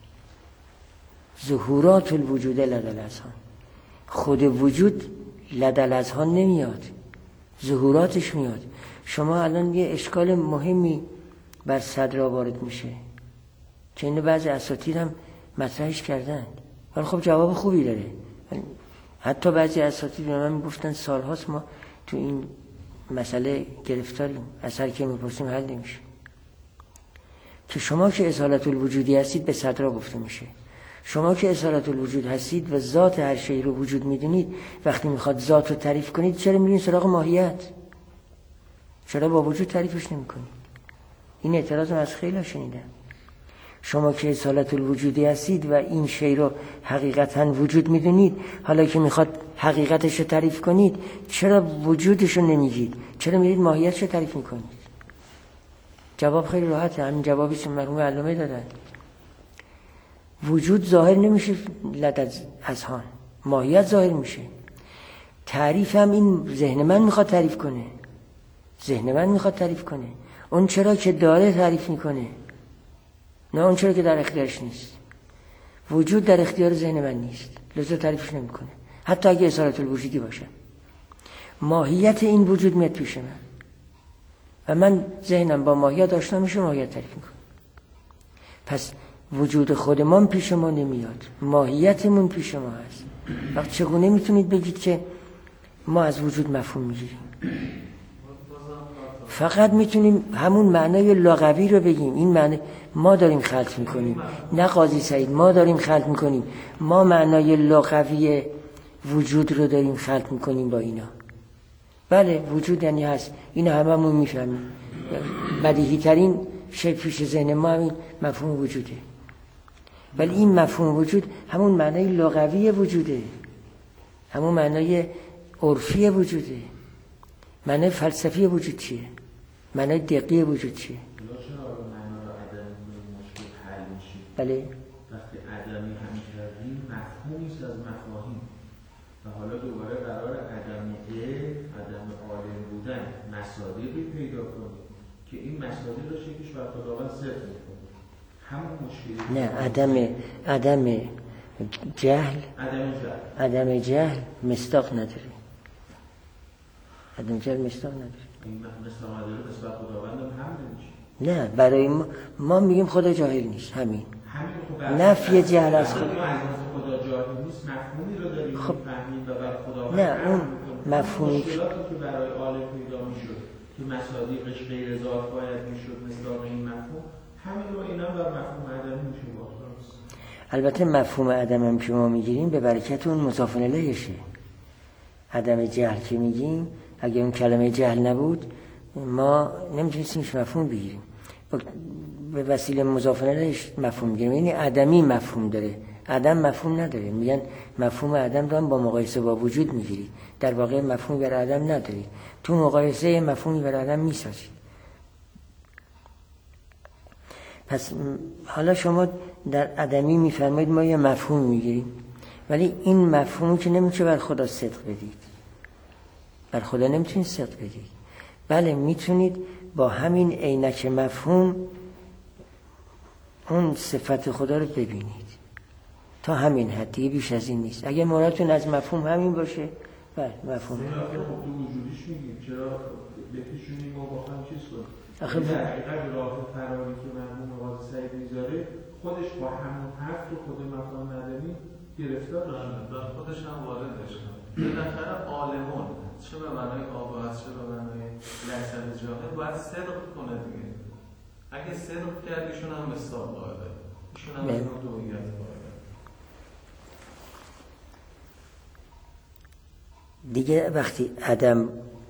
ظهورات الوجود لدى الاذهان، خود وجود لدى الاذهان نمیاد، ظهوراتش میاد. شما الان یه اشکال مهمی بر صدر وارد میشه که اینو بعضی اساتید هم مطرحش کردن، ولی خب جواب خوبی داره. حتی بعضی اساتید به من میگفتن سالهاست ما تو این مسئله گرفتاریم، اثر که میپرسیم حل نمیشه. که شما که اصالت الوجودی هستید به صدرا گفته میشه. شما که اصالت الوجود هستید و ذات هر شی رو وجود میدونید، وقتی میخواد ذات رو تعریف کنید چرا میرین سراغ ماهیت؟ چرا با وجود تعریفش نمیکنید؟ این اعتراض من از خیلی شنیدم. شما که اصالت الوجودی هستید و این شی رو حقیقتا وجود میدونید، حالا که میخواد حقیقتش رو تعریف کنید چرا وجودش رو نمیگید؟ چرا میرید ماهیتش رو تعریف میکنید؟ جواب خیلی راحته، همین جوابی که مرحوم علامه دادن. وجود ظاهر نمیشه لدى الاذهان، ماهیت ظاهر میشه. تعریف هم این ذهن من میخواد تعریف کنه، ذهن من میخواد تعریف کنه. اون چرا که داره تعریف میکنه، نه اون چرا که در اختیارش نیست. وجود در اختیار ذهن من نیست، لذا تعریفش نمیکنه، حتی اگه اصالت الوجودی باشه. ماهیت این وجود میاد پیش من. و من ذهنم با ماهیت آشنا میشه، ماهیت تعریف میکنم. پس وجود خودمان پیش ما نمیاد، ماهیتمون پیش ما هست. وقت چگونه میتونید بگید که ما از وجود مفهوم میگیریم؟ فقط میتونیم همون معنای لغوی رو بگیم. این معنی ما داریم خلط میکنیم، نه قاضی سعید، ما داریم خلط میکنیم. ما معنای لغوی وجود رو داریم خلط میکنیم با اینا. بله وجود یعنی هست، این هممون میفهمیم. بدیهی ترین شی پیش ذهن ما همین مفهوم وجوده. ولی این مفهوم وجود همون معنای لغوی وجوده، همون معنای عرفی وجوده. معنای فلسفی وجود چیه؟ معنای دقیق وجود چیه؟ بله وقتی عدمی هم کردیم مفهومی است از مفاهیم و حالا دوباره قرار عدم علم، عدم عالم بودن مصادیقی پیدا کنیم که این مصادیق رو یکیش بر خداوند صدق میکنه. همون مشکلی نه، عدم عدم جهل عدم جهل عدم جهل مصداق نداره. عدم جهل مصداق نداره. این مصداق نداره پس بر خداوند هم نمیشه. نه، برای ما ما میگیم خدا جاهل نیست. همین همین نفی جهل از خدا. ما از خدا جاهل نیست مفهومی رو داریم خب میفهمیم و بر خداوند نه، اون مفهومی مشکلاتی که برای عالم پیدا میشد که مصادیقش غیر ذات باید میشد مصداق این مفهوم، همین رو اینا بر مفهوم عدمی میشه باز. البته مفهوم عدم هم که ما میگیریم به برکت اون مضاف الیهشه. عدم جهل که میگیم اگه اون کلمه جهل نبود ما نمیتونستیم مفهوم بگیریم. به وسیله مضاف الیهش مفهوم میگیریم. یعنی عدمی مفهوم داره، عدم مفهوم نداره. میگن مفهوم عدم رو هم با مقایسه با وجود میگیرید. در واقع مفهومی بر عدم ندارید، تو مقایسه مفهومی بر عدم میسازید. پس حالا شما در عدمی میفرمایید ما یه مفهوم میگیریم، ولی این مفهومی که نمیشه بر خدا صدق بدید. بر خدا نمیتونید صدق بدید. بله میتونید با همین عینک مفهوم اون صفت خدا رو ببینید تا همین حد، دیگه بیش از این نیست. اگه مرادتون از مفهوم همین باشه بله مفهوم. خب تو وجودیش میگیم چرا بهشونی ما با هم چیز کنیم؟ آخه در حقیقت راه فراری که مرحوم قاضی سعید میذاره خودش با همون حرف رو خود مفهوم نداری گرفتار و خودش هم واردش کنه. بالاخره عالمون چه به معنای آگاه چه به معنای لحظت جاهل باید صدق کنه دیگه. اگه صدق کردیشون هم مصداق قائله، ایشون هم از دویت قائله. دیگه وقتی عدم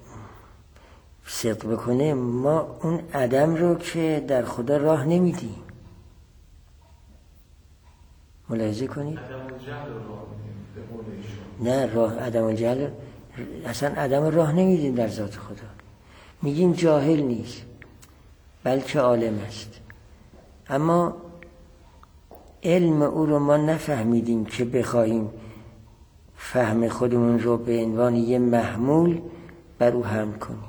صدق بکنه ما اون عدم رو که در خدا راه نمیدیم. ملاحظه کنید عدم الجهل رو راه میدیم به قول ایشون. نه، راه عدم الجهل اصلا عدم راه نمیدیم در ذات خدا. میگیم جاهل نیست بلکه عالم است، اما علم او رو ما نفهمیدیم که بخواهیم فهم خودمون رو به عنوان یه محمول بر او حمل کنیم.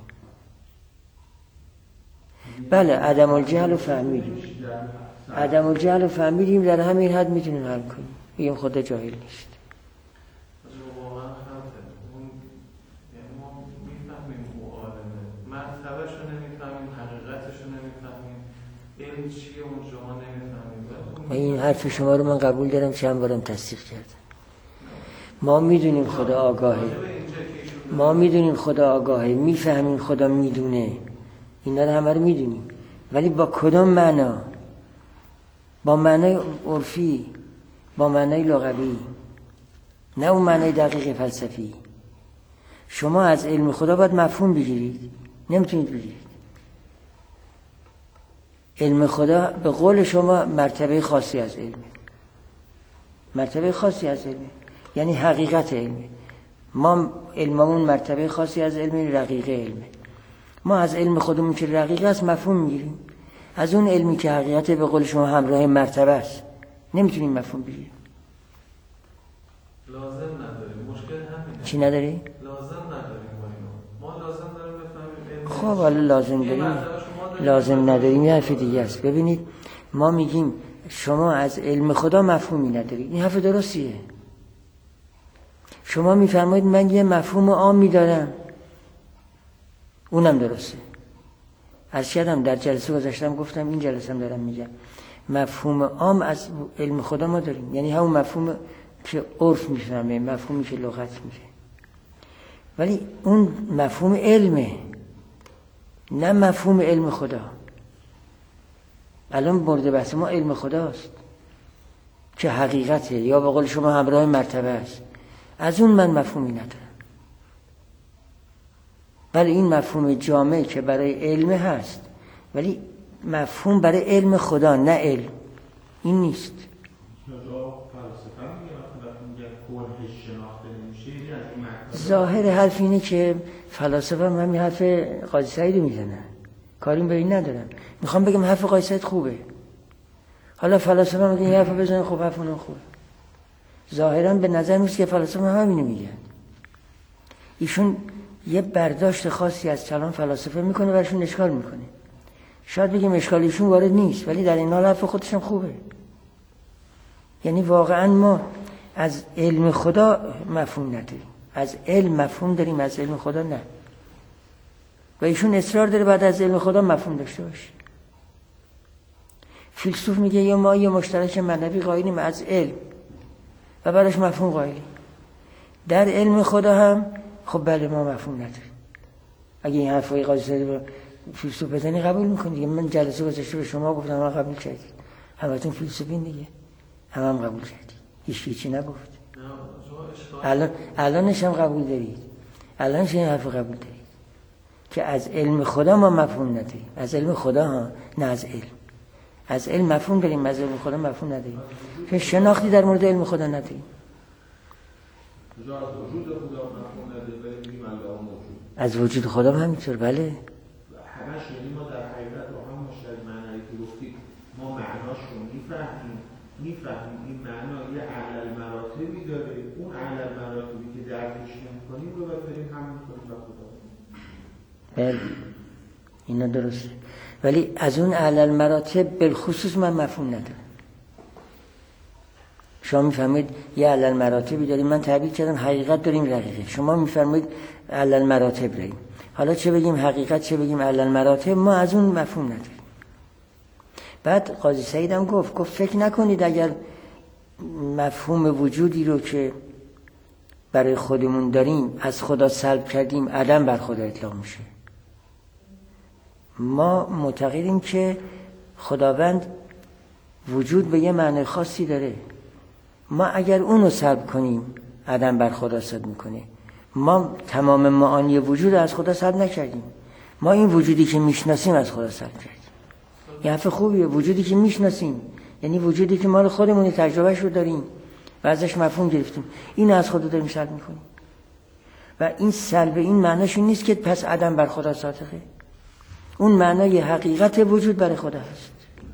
بله عدم الجهل رو فهمیدیم، عدم الجهل رو فهمیدیم، در همین حد میتونیم حل کنیم، بگیم خدا جاهل نیست. واقعا خلطه اون، یعنی ما میفهمیم او عالمه، مرتبهش رو نمیفهمیم، حقیقتش رو نمیفهمیم، علم چیه اون شما نمیفهمیم. این حرف شما رو من قبول دارم، چند بارم تصدیق کردم. ما میدونیم خدا آگاهه، ما میدونیم خدا آگاهه، میفهمیم خدا میدونه، اینا رو همه رو میدونیم، ولی با کدام معنا؟ با معنای عرفی، با معنای لغوی، نه اون معنای دقیق فلسفی. شما از علم خدا باید مفهوم بگیرید، نمیتونید بگیرید. علم خدا به قول شما مرتبه خاصی از علمه، مرتبه خاصی از علمه، یعنی حقیقت علمه. ما علممون مرتبه خاصی از علم رقیق علمه. ما از علم خودمون که رقیق است مفهوم میگیریم، از اون علمی که حقیقت به قول شما همراه مرتبه است نمیتونیم مفهوم بگیریم. لازم نداریم، مشکل همینه. چی نداری؟ لازم نداریم ما اینو. ما لازم داریم بفهمیم علم. خب حالا لازم داریم، لازم نداریم یه حرف دیگه است. ببینید ما میگیم شما از علم خدا مفهومی ندارید، این حرف درستیه. شما میفرمایید من یه مفهوم عامی دارم، اونم درسته، از شدم در جلسه گذاشتم گفتم، این جلسه هم دارم میگم، مفهوم عام از علم خدا ما داریم، یعنی همون مفهوم که عرف میفهمه، مفهومی که لغت میگه، ولی اون مفهوم علمه، نه مفهوم علم خدا. الان مورد بحث ما علم خداست که حقیقته، یا به قول شما همراه مرتبه است. از اون من مفهومی ندارم، ولی این مفهوم جامع که برای علم هست، ولی مفهوم برای علم خدا نه علم، این نیست. ظاهر حرف اینه که فلاسفه هم همین حرف قاضی سعید میزنن، کاریم به این ندارم. میخوام بگم حرف قاضی سعید خوبه، حالا فلاسفه هم میگن این حرف بزنن، خوب حرف اونم خوبه. ظاهرا به نظر میاد که فلاسفه هم همینو میگن. ایشون یه برداشت خاصی از کلام فلاسفه میکنه و اشون اشکال میکنه. شاید بگیم اشکال ایشون وارد نیست، ولی در این حال حرف خودش هم خوبه. یعنی واقعا ما از علم خدا مفهوم نداریم، از علم مفهوم داریم، از علم خدا نه. و ایشون اصرار داره بعد از علم خدا مفهوم داشته باشه. فیلسوف میگه یا ما یه مشترک معنوی قائلیم از علم و بعدش مفهوم قائلیم. در علم خدا هم خب بله ما مفهوم نداریم. اگه این حرفای قاضی سعید فیلسوف بزنی قبول میکنی دیگه. من جلسه گذاشته به شما گفتم ما قبول کردید، همتون فیلسوفین دیگه، هم هم قبول کردید، هیچ چیزی نگفت. الان الانش هم قبول دارید، الانش این حرف قبول دارید که از علم خدا ما مفهوم نداریم. از علم خدا ها، نه از علم. از علم مفهوم داریم، از علم خدا مفهوم نداریم، چون شناختی در مورد علم خدا نداریم. از وجود خدا هم همینطور. بله همش، یعنی ما در حقیقت با هم مشترک معنایی که گفتید ما معناش رو میفهمیم میفهمیم این معنا یه علل مراتبی داره، اون علل مراتبی که درکش نمی‌کنیم رو ببریم همون کنیم و خدا. بله اینا درسته، ولی از اون علل مراتب بالخصوص من مفهوم ندارم. شما میفهمید یه علل مراتبی داریم، من تعبیر کردم حقیقت داریم دقیقه، شما میفرمایید علل مراتب داریم. حالا چه بگیم حقیقت چه بگیم علل مراتب، ما از اون مفهوم نداریم. بعد قاضی سعید هم گفت گفت فکر نکنید اگر مفهوم وجودی رو که برای خودمون داریم از خدا سلب کردیم عدم بر خدا اطلاق میشه. ما معتقدیم که خداوند وجود به یه معنی خاصی داره، ما اگر اونو سلب کنیم عدم بر خدا صد میکنه. ما تمام معانی وجود از خدا سلب نکردیم، ما این وجودی که میشناسیم از خدا سلب کردیم. این حرف خوبیه، وجودی که میشناسیم یعنی وجودی که مال خودمونی، تجربهش رو داریم و ازش مفهوم گرفتیم، این از خدا داریم سلب میکنیم. و این سلب این معناش این نیست که پس عدم بر خدا صادقه، اون معنای حقیقت وجود برای خدا هست،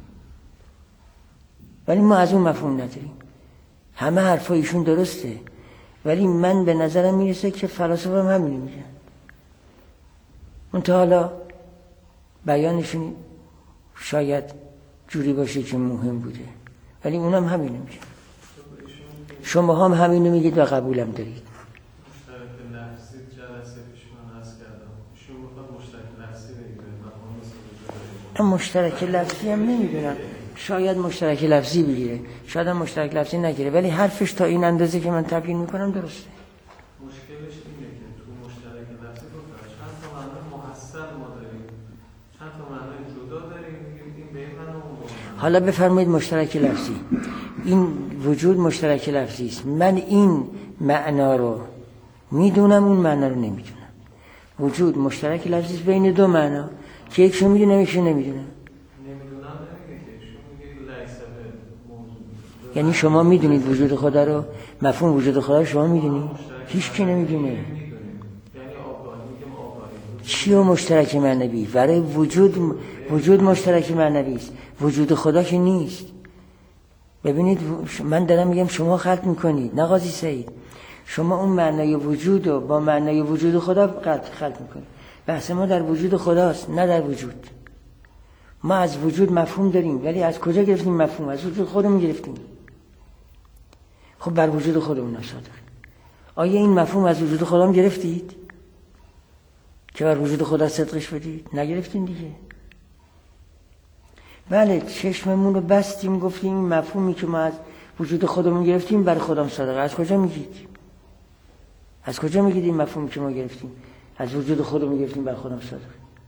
ولی ما از اون مفهوم نداریم. همه حرفایشون درسته، ولی من به نظرم میرسه که فلاسفه هم همینی میگن. اون تا حالا بیانشون شاید جوری باشه که مهم بوده، ولی اونم همینو میگن. شما هم همینو میگید و قبولم دارید. مشترک لفظی جلسه پیش من عرض کردم، ایشون میخواد مشترک لفظی بگیره، مفهوم مشترک لفظی هم نمیدونم، شاید مشترک لفظی بگیره، شاید هم مشترک لفظی نگیره، ولی حرفش تا این اندازه که من تبیین میکنم درسته. مشکلش اینه که تو مشترک لفظی گفتم چند تا معنی محصل ما داریم، چند تا معنی جدا داریم، میگیم این به این معنی اون به اون معنی. حالا بفرمایید مشترک لفظی، این وجود مشترک لفظی است، من این معنا رو میدونم اون معنا رو نمیدونم. وجود مشترک لفظی است بین دو معنا که یکشو میدونم یکشو نمیدونم. یعنی شما میدونید وجود خدا رو، مفهوم وجود خدا رو شما میدونید؟ هیچ کی نمیدونه. چی و مشترک معنوی؟ برای وجود وجود مشترک معنوی است، وجود خدا که نیست. ببینید من دارم میگم شما خلط میکنید، نه قاضی سعید. شما اون معنای وجود رو با معنای وجود خدا خلط میکنید. بحث ما در وجود خداست نه در وجود. ما از وجود مفهوم داریم، ولی از کجا گرفتیم مفهوم؟ از وجود خودمون گرفتیم. خب بر وجود خودمون نصادق. آیا این مفهوم از وجود خودم گرفتید که بر وجود خدا صدقش بدید؟ نگرفتین دیگه. بله چشممون رو بستیم گفتیم این مفهومی که ما از وجود خودمون گرفتیم برای خودم صادقه. از کجا میگید؟ از کجا میگید این مفهومی که ما گرفتیم از وجود خودمون گرفتیم برای خودم صادقه؟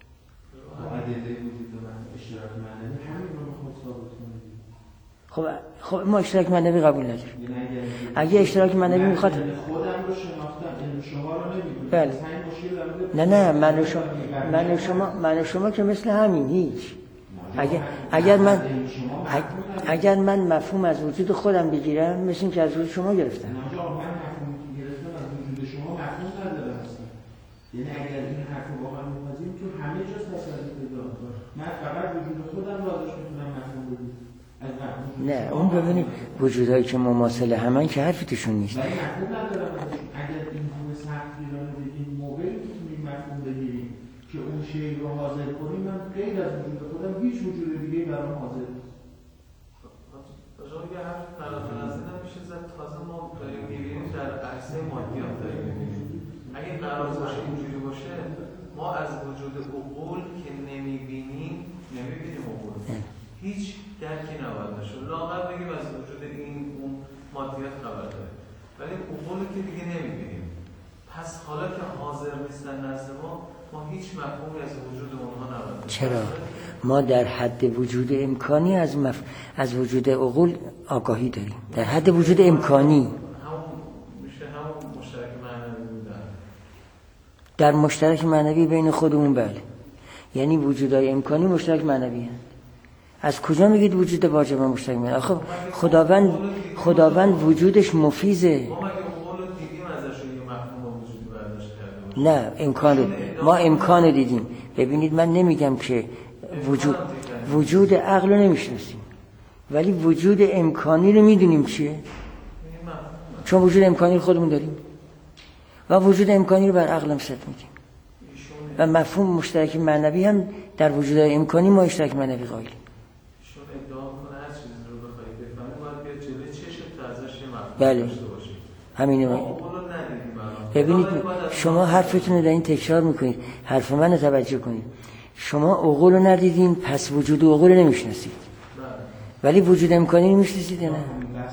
خب خب ما اشتراک معنوی قبول نداریم. اگه اشتراک معنوی میخواد خودم رو شناختم این شما رو نمیدونم. بله. نه نه من و شما من و شما من و شما که مثل همین هیچ. اگر اگر من اگر من مفهوم از وجود خودم بگیرم مثل این که از وجود شما گرفتم. نه آقا من مفهومی که گرفتم از وجود شما مفهوم ندارم اصلا. یعنی اگر این حرف رو واقعا می‌پذیریم تو همه جا تصادف پیدا می‌کنه. من فقط وجود خودم رو ازش میتونم مفهوم بگیرم. نه اون ببینید وجودهایی که مماثل همن که حرفی توشون نیست. ولی مفهوم ندارم اگر این همه سختگیرانه بگیم موقعی میتونیم مفهوم بگیریم که اون شی رو حاضر کنیم من غیر از وجود خودم هیچ وجود دیگه برام حاضر نیست. شما یه حرف فراتر از این هم میشه زد تازه ما داریم میبینیم در عرصه مادیات داریم میبینیم. اگه قرار باشه اینجوری باشه ما از وجود عقول که نمیبینیم نمیبینیم عقول هیچ درکی نباید باشه. لااقل بگیم از وجود این اون مادیات خبر داریم ولی عقولی که دیگه نمیبینیم. پس حالا که حاضر نیستن نزد ما ما هیچ مفهومی از وجود اونها نداریم. چرا؟ ما در حد وجود امکانی از مف... از وجود عقول آگاهی داریم. در حد وجود امکانی همون میشه همون مشترک معنوی بودن. در مشترک معنوی بین خودمون بله. یعنی وجودهای امکانی مشترک معنوی هست. از کجا میگید وجود واجب و مشترک معنوی؟ آخه خداوند خداوند وجودش مفیزه. ما مگه عقول رو دیدیم ازش یه مفهوم وجودی برداشت کردیم؟ نه امکان رو ما امکان رو دیدیم. ببینید من نمیگم که وجود وجود عقل رو نمیشناسیم ولی وجود امکانی رو میدونیم چیه؟ چون وجود امکانی رو خودمون داریم و وجود امکانی رو بر عقلم ست میدیم و مفهوم مشترک معنوی هم در وجود امکانی ما اشتراک معنوی قائلیم. شما ادعا کنه هر چیزی رو بخواید بفهمید باید بیاد جلوی چشم تا ازش یه مفهوم بله. داشته باشید. همینه. ببینید شما حرفتون رو در این تکرار میکنید حرف من رو توجه کنید. شما عقول رو ندیدین پس وجود عقول رو نمیشناسید ولی وجود امکانی رو میشناسید یا نه؟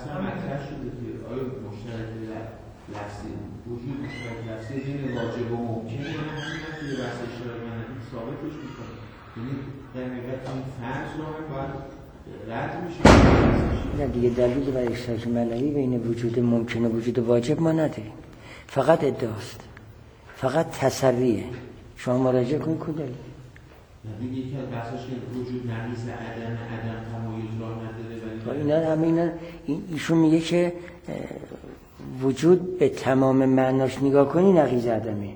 وجود مشترک لفظی بین واجب و ممکنه من همین توی بحث اشتراک معنوی ثابتش میکنه. یعنی در حقیقت این فرض رو هم باید رد میشه. نه دیگه دلیلی برای اشتراک معنوی بین وجود ممکن و وجود واجب ما نداریم. فقط ادعاست. فقط تسریه. شما مراجعه کنید کدوم دلیل؟ دیگه یکی از بحثاش که وجود نقیض عدم عدم تمایز راه نداره ولی اینا همه اینا این ایشون میگه که وجود به تمام معناش نگاه کنی نقیض عدمه.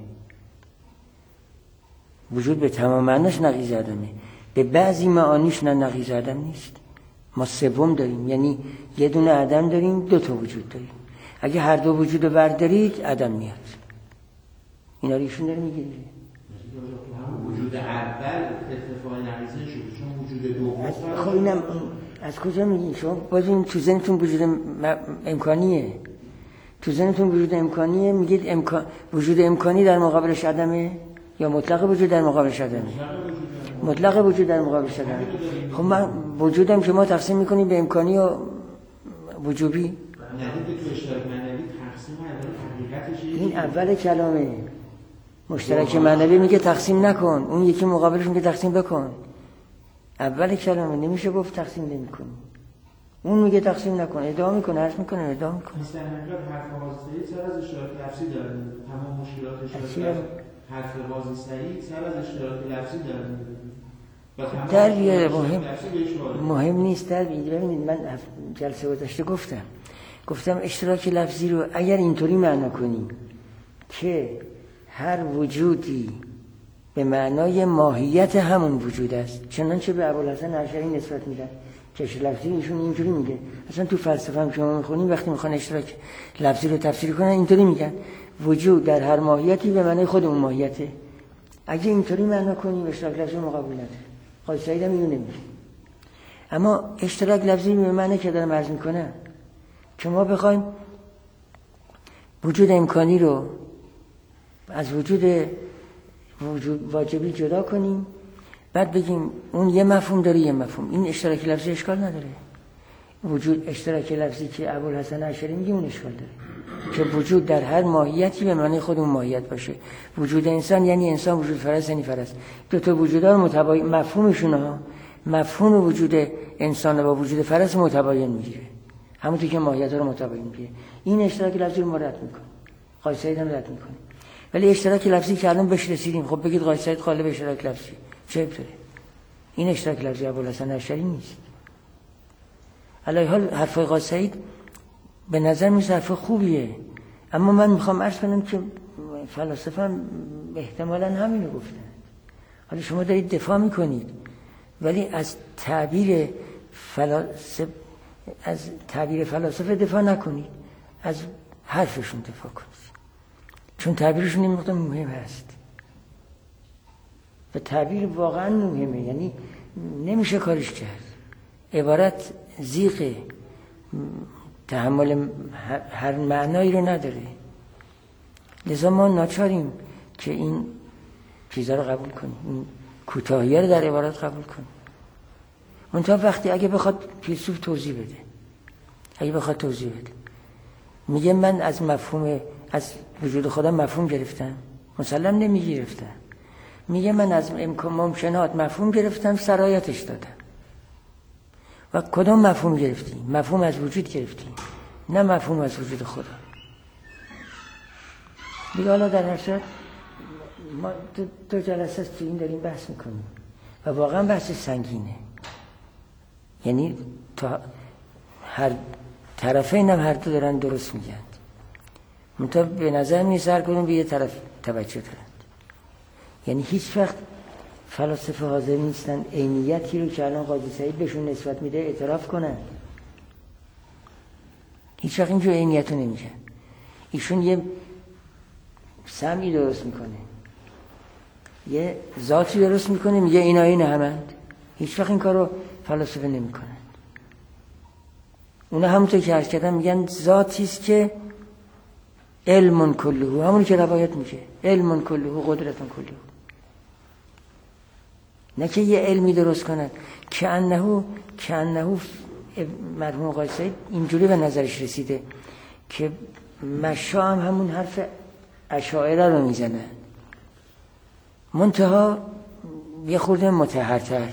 وجود به تمام معناش نقیض عدمه. به بعضی معانیش نه نقیض عدم نیست. ما سوم داریم یعنی یه دونه عدم داریم دو تا وجود داریم. اگه هر دو وجود رو بردارید عدم میاد. اینا رو ایشون داره میگه. وجود اول اتفاق نقیضه شد چون وجود دوم خب اینم از کجا میگین شما؟ باز این تو ذهنتون وجود امکانیه. تو ذهنتون وجود امکانیه میگید امکان وجود امکانی در مقابلش عدمه یا مطلق وجود در مقابلش عدمه؟ مطلق وجود در مقابلش عدمه. خب من وجودم که ما تقسیم میکنیم به امکانی و وجوبی. نه تو اشتراک معنوی تقسیم حقیقتش این اول کلامه. مشترک معنوی میگه تقسیم نکن، اون یکی مقابلش میگه تقسیم بکن. اول کلامه نمیشه گفت تقسیم نمی‌کنی. اون میگه تقسیم نکن، ادعا میکنه، عرض میکنه، ادعا میکنه. مثلا حقیقت حرف واسطه‌ای سر از اشتراک لفظی داره. تمام مشکلات اشتراک حرف واسطه‌ای سر از اشتراک لفظی داره. در بیاره مهم مهم نیست. در بیاره. ببینید من جلسه گذشته گفتم گفتم اشتراک لفظی رو اگر اینطوری معنا کنیم که هر وجودی به معنای ماهیت همون وجود است، چنانچه به ابوالحسن اشعری نسبت میدن که اشتراک لفظی ایشون اینجوری میگه. اصلا تو فلسفه هم شما میخونیم وقتی میخوان اشتراک لفظی رو تفسیر کنن اینطوری میگن وجود در هر ماهیتی به معنای خود اون ماهیته. اگه اینطوری معنا کنیم اشتراک لفظی مقابل نداره. قاضی سعید هم اینو نمیگه. اما اشتراک لفظی به معنی که دارم عرض میکنم که ما بخوایم وجود امکانی رو از وجود وجود واجبی جدا کنیم بعد بگیم اون یه مفهوم داره یه مفهوم. این اشتراک لفظی اشکال نداره. وجود اشتراک لفظی که ابوالحسن اشعری میگه اون اشکال داره، که وجود در هر ماهیتی به معنی خود اون ماهیت باشه. وجود انسان یعنی انسان، وجود فرس یعنی فرس. دو تا وجودها متباین مفهومشون ها، مفهوم وجود انسان با وجود فرس متباین میگیره، همونطور که ماهیت رو متباین میگیره. این اشتراک لفظی رو ما رد میکنه، قائد سعید هم رد میکنه. ولی اشتراک لفظی که الان بهش رسیدیم، خب بگید قائد سعید قالب اشتراک لفظی چه داره؟ این اشتراک لفظی ابوالحسن اشعری نیست. علی حال حرفای قائد سعید به نظر میاد حرف خوبیه، اما من میخوام عرض کنم که فلاسفه هم احتمالاً همینو گفتن. حالا شما دارید دفاع میکنید، ولی از تعبیر فلاسفه از تعبیر فلاسفه دفاع نکنید، از حرفشون دفاع کنید، چون تعبیرشون این مقدار مهم هست و تعبیر واقعا مهمه، یعنی نمیشه کارش کرد. عبارت زیغ تحمل هر معنایی رو نداره، لذا ما ناچاریم که این چیزا رو قبول کنیم، این کوتاهی‌ها رو در عبارت قبول کنیم. منتها وقتی اگه بخواد فیلسوف توضیح بده، اگه بخواد توضیح بده میگه من از مفهوم از وجود خودم مفهوم گرفتم، مسلم نمیگرفتم، میگه من از امکان ممکنات مفهوم گرفتم، سرایتش دادم. و کدام مفهوم گرفتی؟ مفهوم از وجود گرفتی، نه مفهوم از وجود خدا. دیگه حالا در هر صورت ما دو, دو جلسه است تو این داریم بحث میکنیم و واقعا بحث سنگینه، یعنی تا هر طرفین هم هر دو دارن درست میگن، منتها به نظر میاد هر کدوم به یه طرف توجه دارند. یعنی هیچ وقت فلاسفه حاضر نیستن عینیتی رو که الان قاضی سعید بهشون نسبت میده اعتراف کنن. هیچ وقت اینجور عینیت رو نمیگن. ایشون یه سمعی درست میکنه، یه ذاتی درست میکنه، میگه اینا این همند. هیچ وقت این کار رو فلاسفه نمیکنن. اونا همونطور که عرض کردم میگن ذاتی است که علم کله، همونی که روایت میشه، علم کله قدرت کله. نه که یه علمی درست کنن که انه که انه مرحوم قائد سعید اینجوری به نظرش رسیده که مشا هم همون حرف اشاعره رو میزنن، منتها یه خورده مطهرتر.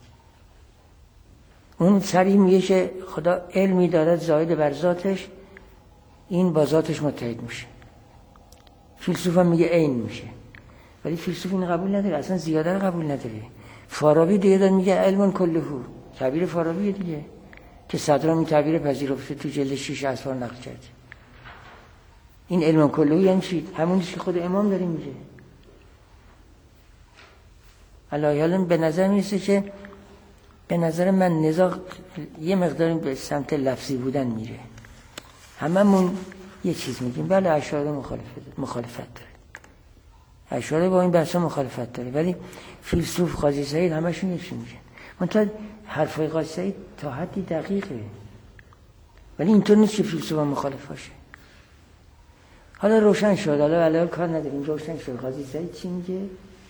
اون صریح میگه که خدا علمی دارد زائد بر ذاتش، این با ذاتش متحد میشه. فیلسوف هم میگه عین میشه، ولی فیلسوف این قبول نداره، اصلا زیاده رو قبول نداره. فارابی دیگه داره میگه علم کله، تعبیر فارابی دیگه که صدرام این تعبیر پذیرفته تو جلد شیش اسفار نقل کرده. این علم کله یعنی چی؟ همونی که خود امام داره میگه. الایالم به نظر میرسه که به نظر من نزاع یه مقدار به سمت لفظی بودن میره. هممون یه چیز میگیم، بله اشاعره مخالفت مخالفت داره، اشاعره با این بحثا مخالفت داره، ولی فیلسوف قاضی سعید همشون یه چیز میگن. منتها حرفای قاضی سعید تا حدی دقیقه، ولی اینطور نیست که فیلسوف هم مخالف باشه. حالا روشن شد، حالا علاوه کار نداریم، روشن شد قاضی سعید چی میگه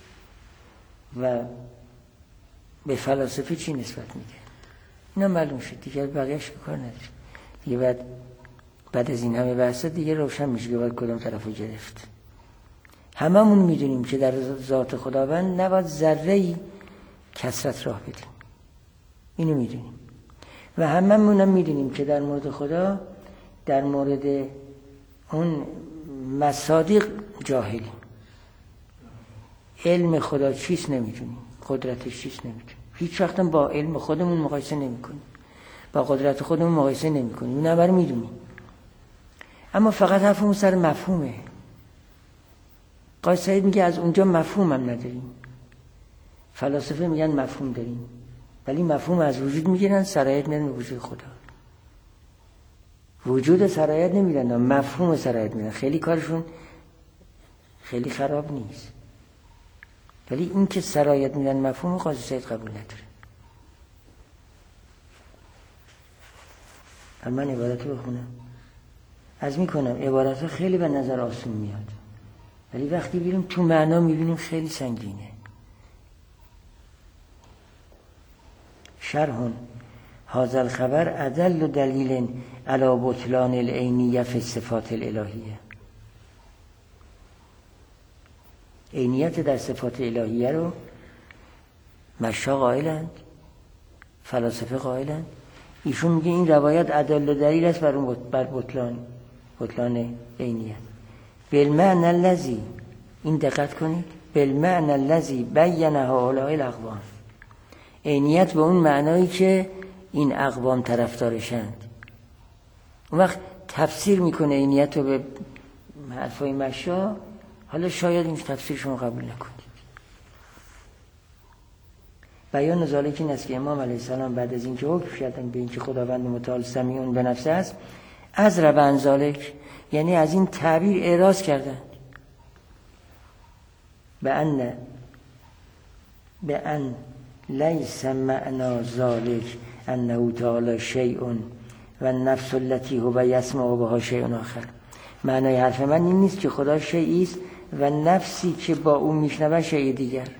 و به فلاسفه چی نسبت میده، اینا معلوم شد دیگه، بقیه‌اش کار نداریم دیگه. بعد بعد از این همه بحثا دیگه روشن میشه که باید کدام طرفو گرفت. هممون میدونیم که در ذات خداوند نباید ذره‌ای کثرت راه بدیم، اینو میدونیم. و هممون هم میدونیم که در مورد خدا، در مورد اون مصادیق جاهلیم، علم خدا چیست نمیدونیم، قدرتش چیست نمیدونیم، هیچ وقت با علم خودمون مقایسه نمیکنیم، با قدرت خودمون مقایسه نمیکنیم، اون همه رو میدونیم، اما فقط حرفمون سر مفهومه. قائد سعید میگه از اونجا مفهوم هم نداریم، فلاسفه میگن مفهوم داریم، ولی مفهوم از وجود میگیرن، سرایت میدن به وجود خدا. وجود سرایت نمیدن، مفهوم سرایت میدن. خیلی کارشون خیلی خراب نیست، ولی این که سرایت میدن مفهوم قاضی سعید قبول نداره. من عبارت رو بخونم، از میکنم عبارت رو خیلی به نظر آسون میاد، ولی وقتی بیریم تو معنا میبینیم خیلی سنگینه. شرح هذا الخبر ادل دلیل علی بطلان العینیه فی صفات الالهیه. عینیت در صفات الهیه رو مشا قائلند، فلاسفه قائلند. ایشون میگه این روایت ادل دلیل است بر اون بر بطلان بطلان عینیت. بالمعنی الذی، این دقت کنید، بالمعنی الذی بینه هؤلاء الاقوام، عینیت به اون معنایی که این اقوام طرفدارشند. اون وقت تفسیر میکنه عینیت رو به حرفای مشا. حالا شاید این تفسیر شما قبول نکنید. بیان ذالک این است که امام علیه السلام بعد از اینکه حکم کردن به اینکه خداوند متعال سمیع به نفسه است، از روان ذالک، یعنی از این تعبیر اعراض کردند. به ان به ان لیس معنا ذالک انه تعالی شیء و النفس التي هو یسمع بها شیء آخر. معنای حرف من این نیست که خدا شیئی است و نفسی که با او میشنوه شیء دیگر.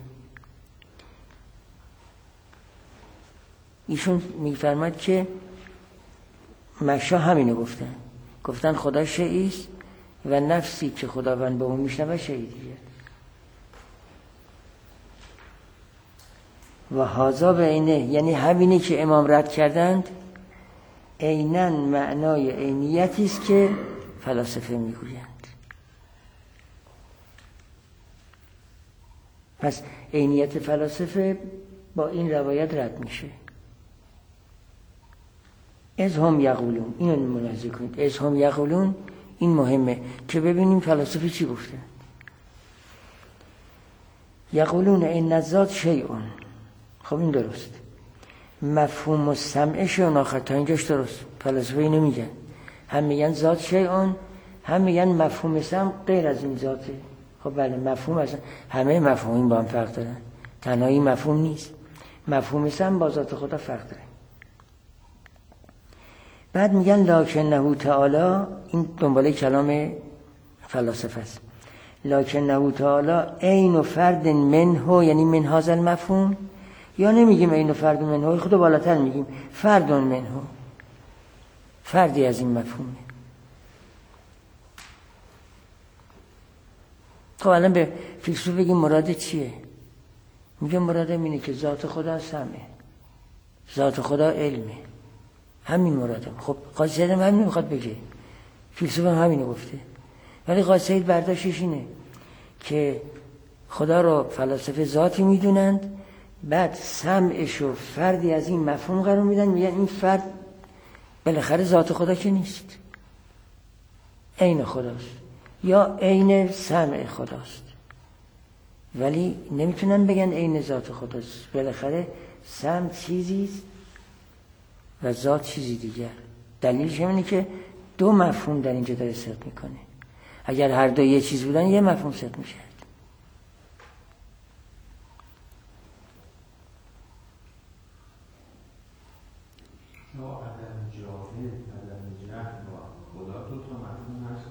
ایشون میفرماید که مشا همینو گفتن، گفتن خدا شیئی است و نفسی که خداوند با اون میشنوه شیء دیگر. و هذا بینه، یعنی همینی که امام رد کردند عیناً معنای عینیتی است که فلاسفه میگویند. پس عینیت فلاسفه با این روایت رد میشه. از هم یقولون، اینو ملاحظه کنید، از هم یقولون، این مهمه که ببینیم فلاسفه چی گفتن. یقولون این الذات شیئون، خب این درست، مفهوم و سمعش اون آخر تا اینجاش درست، فلاسفه اینو میگن، هم میگن ذات شیئون، هم میگن مفهوم سمع غیر از این ذاته. خب بله، مفهوم اصلا همه مفاهیم با هم فرق دارن، تنهایی مفهوم نیست، مفهوم سمع با ذات خدا فرق داره. بعد میگن لکنه تعالی، این دنباله کلام فلاسفه است، لکنه تعالی عین و فرد منه، یعنی من هذا المفهوم، یا نمیگیم عین و فرد منه، خدا بالاتر میگیم فرد منه، فردی از این مفهومه. خب الان به فیلسوف بگیم مراد چیه؟ میگه مراد اینه که ذات خدا سمعه، ذات خدا علمه، همین مراده. خب قاضی سعید هم همین میخواد بگه، فیلسوف هم همینو گفته، ولی قاضی سعید برداشتش اینه که خدا رو فلاسفه ذاتی میدونند، بعد سمعش و فردی از این مفهوم قرار میدن، میگن این فرد بالاخره ذات خدا که نیست، عین خداست یا عین سمع خداست، ولی نمیتونن بگن عین ذات خداست. بالاخره سمع چیزیست و ذات چیزی دیگر. دلیلش اینه که دو مفهوم در اینجا داره صدق میکنه. اگر هر دو یه چیز بودن یه مفهوم صدق میشه. یا عدم جاهل، عدم جهل با خدا دو تا مفهوم هست.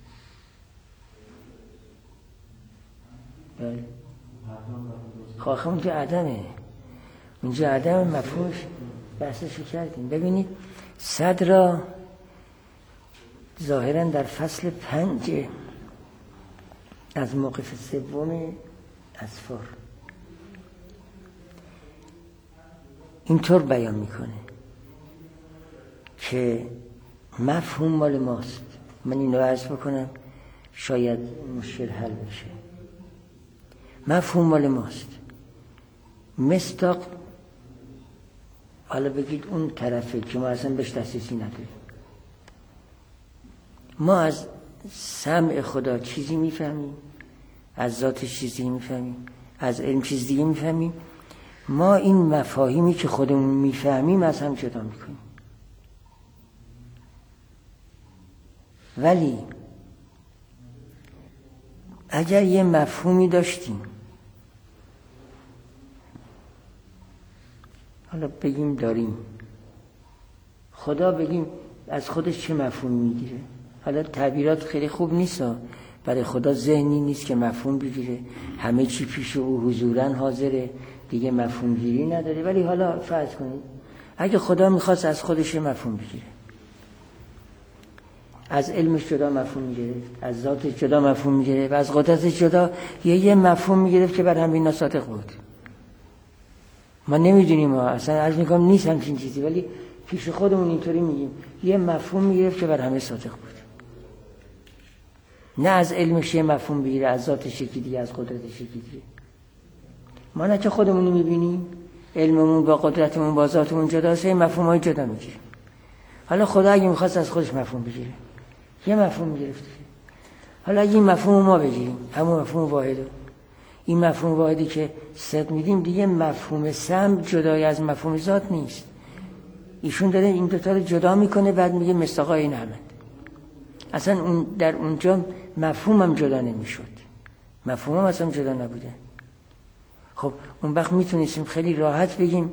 بله. خواهی اونجا عدمه، اونجا عدم مفهومش بحثشو کردیم. ببینید صدر ظاهرا در فصل پنج از موقف سوم اصفار اینطور بیان میکنه که مفهوم مال ماست. من اینو عرض بکنم شاید مشکل حل بشه. مفهوم مال ماست. مصداق، حالا بگید اون طرفه که ما اصلا بهش دسترسی نداریم. ما از سمع خدا چیزی میفهمیم، از ذات چیزی میفهمیم، از علم چیز دیگه میفهمیم. ما این مفاهیمی که خودمون میفهمیم از هم جدا میکنیم. ولی اگر یه مفهومی داشتیم، حالا بگیم داریم، خدا بگیم از خودش چه مفهومی میگیره؟ حالا تعبیرات خیلی خوب نیست، برای خدا ذهنی نیست که مفهوم بگیره، همه چی پیش او حضوراً حاضره، دیگه مفهوم گیری نداره. ولی حالا فرض کنید اگه خدا میخواست از خودش مفهوم بگیره، از علمش جدا مفهوم میگرفت، از ذاتش جدا مفهوم میگرفت، از قدرتش جدا یه یه مفهوم میگرفت که بر همین صادق بود. ما نمیدونیم، ما اصلا عرض میکنم نیست همچین چیزی، ولی پیش خودمون اینطوری میگیم یه مفهوم میگرفت که بر همه صادق بود. نه از علمش یه مفهوم بگیره، از ذاتش یکی دیگه، از قدرتش یکی دیگه. ما نه که خودمون میبینیم علممون با قدرتمون با ذاتمون جداست، یه مفهومای جدا میگیریم. حالا خدا اگه میخواست از خودش مفهوم بگیره یه مفهوم گرفته. حالا اگه این مفهوم ما بگیریم، همون مفهوم واحده، این مفهوم واحدی که صد میدیم دیگه مفهوم سم جدای از مفهوم ذات نیست. ایشون داره این دوتا رو جدا میکنه، بعد میگه مصداقای این همه. اصلا اون در اونجا مفهومم جدا نمیشد، مفهومم اصلا جدا نبوده. خب اون وقت میتونستیم خیلی راحت بگیم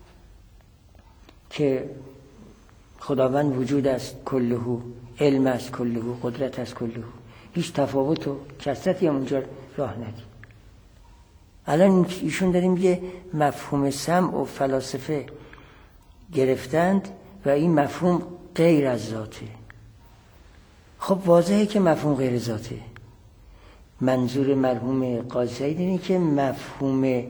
که خداوند وجود است کلهو، علم است کلهو، قدرت است کلهو، هیچ تفاوت و کثرتی هم اونجا راه ندید. الان ایشون داریم یه مفهوم سمع و فلاسفه گرفتند و این مفهوم غیر از ذاته. خب واضحه که مفهوم غیر ذاته. منظور مرحوم قاضی سعید اینه که مفهوم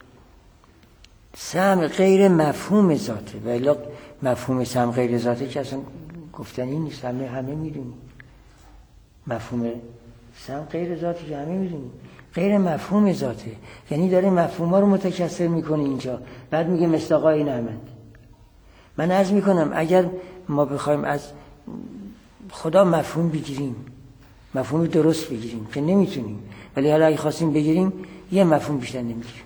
سمع غیر مفهوم ذاته، ولی مفهوم سمع غیر ذاته که اصلا گفتنی نیست، همه همه میدونیم مفهوم سمع غیر ذاته که همه میدونیم غیر مفهوم ذاته. یعنی داره مفهوم ها رو متکثر میکنه اینجا، بعد میگه مصداقای این همند. من عرض میکنم اگر ما بخوایم از خدا مفهوم بگیریم، مفهوم درست بگیریم که نمیتونیم، ولی حالا اگه خواستیم بگیریم یه مفهوم بیشتر نمیگیریم.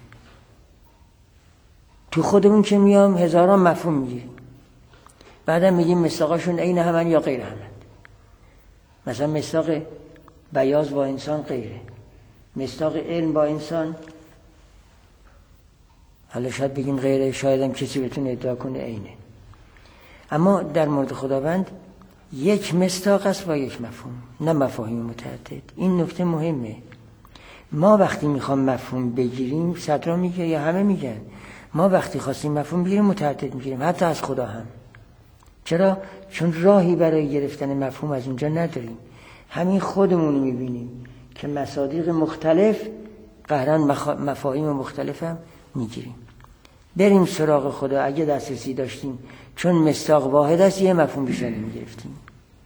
تو خودمون که میام هزاران مفهوم میگیریم، بعدا میگیم مصداقاشون عین همن یا غیر همن. مثلا مصداق بیاض با انسان غیره، مصداق علم با انسان حالا شاید بگیم غیره، شاید هم کسی بتونه ادعا کنه عینه. اما در مورد خداوند یک مصداق است با یک مفهوم، نه مفاهیم متعدد. این نکته مهمه. ما وقتی میخوام مفهوم بگیریم، صدرا میگه یا همه میگن، ما وقتی خواستیم مفهوم بگیریم متعدد میگیریم، حتی از خدا هم. چرا؟ چون راهی برای گرفتن مفهوم از اونجا نداریم. همین خودمون میبینیم که مصادیق مختلف قهرن مفاهیم مختلف هم میگیریم. بریم سراغ خدا اگه دسترسی داشتیم، چون مصداق واحد است یه مفهوم بیشتر نمیگرفتیم.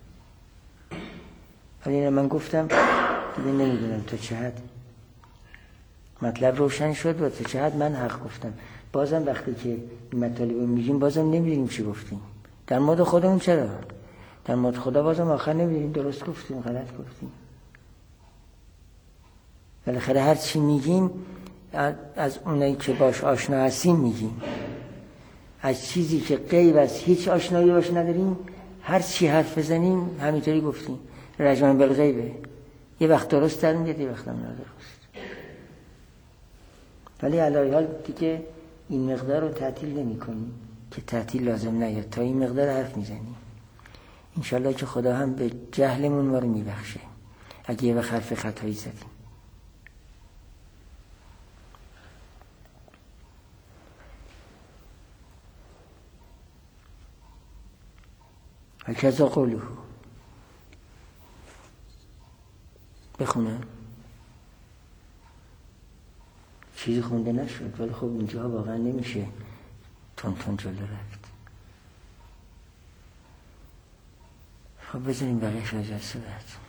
ولی من گفتم دیگه نمیدونم تا چه حد مطلب روشن شد و تا چه حد من حق گفتم. بازم وقتی که این مطالب رو میگیم بازم نمیدونیم چی گفتیم. در مورد خودمون چرا؟ در مورد خدا بازم آخر نمیدونیم درست گفتیم غلط گفتیم. بالاخره هر چی میگیم از اونایی که باش آشنا هستیم میگیم. از چیزی که غیب از هیچ آشنایی باش نداریم هر چی حرف بزنیم همینطوری گفتیم. رجمن بالغیبه، یه وقت درست در میاد یه وقت هم نادرست. ولی علی حال دیگه این مقدار رو تعطیل نمی کنیم که تعطیل لازم نیاد، تا این مقدار حرف میزنیم. انشالله که خدا هم به جهلمون ما رو میبخشه اگه یه وقت حرف خطایی زدیم. هکذا قوله. بخونم چیزی خونده نشد، ولی خب اینجا واقعا نمیشه تون تون جلو رفت. خب بذاریم بقیه شاید صورت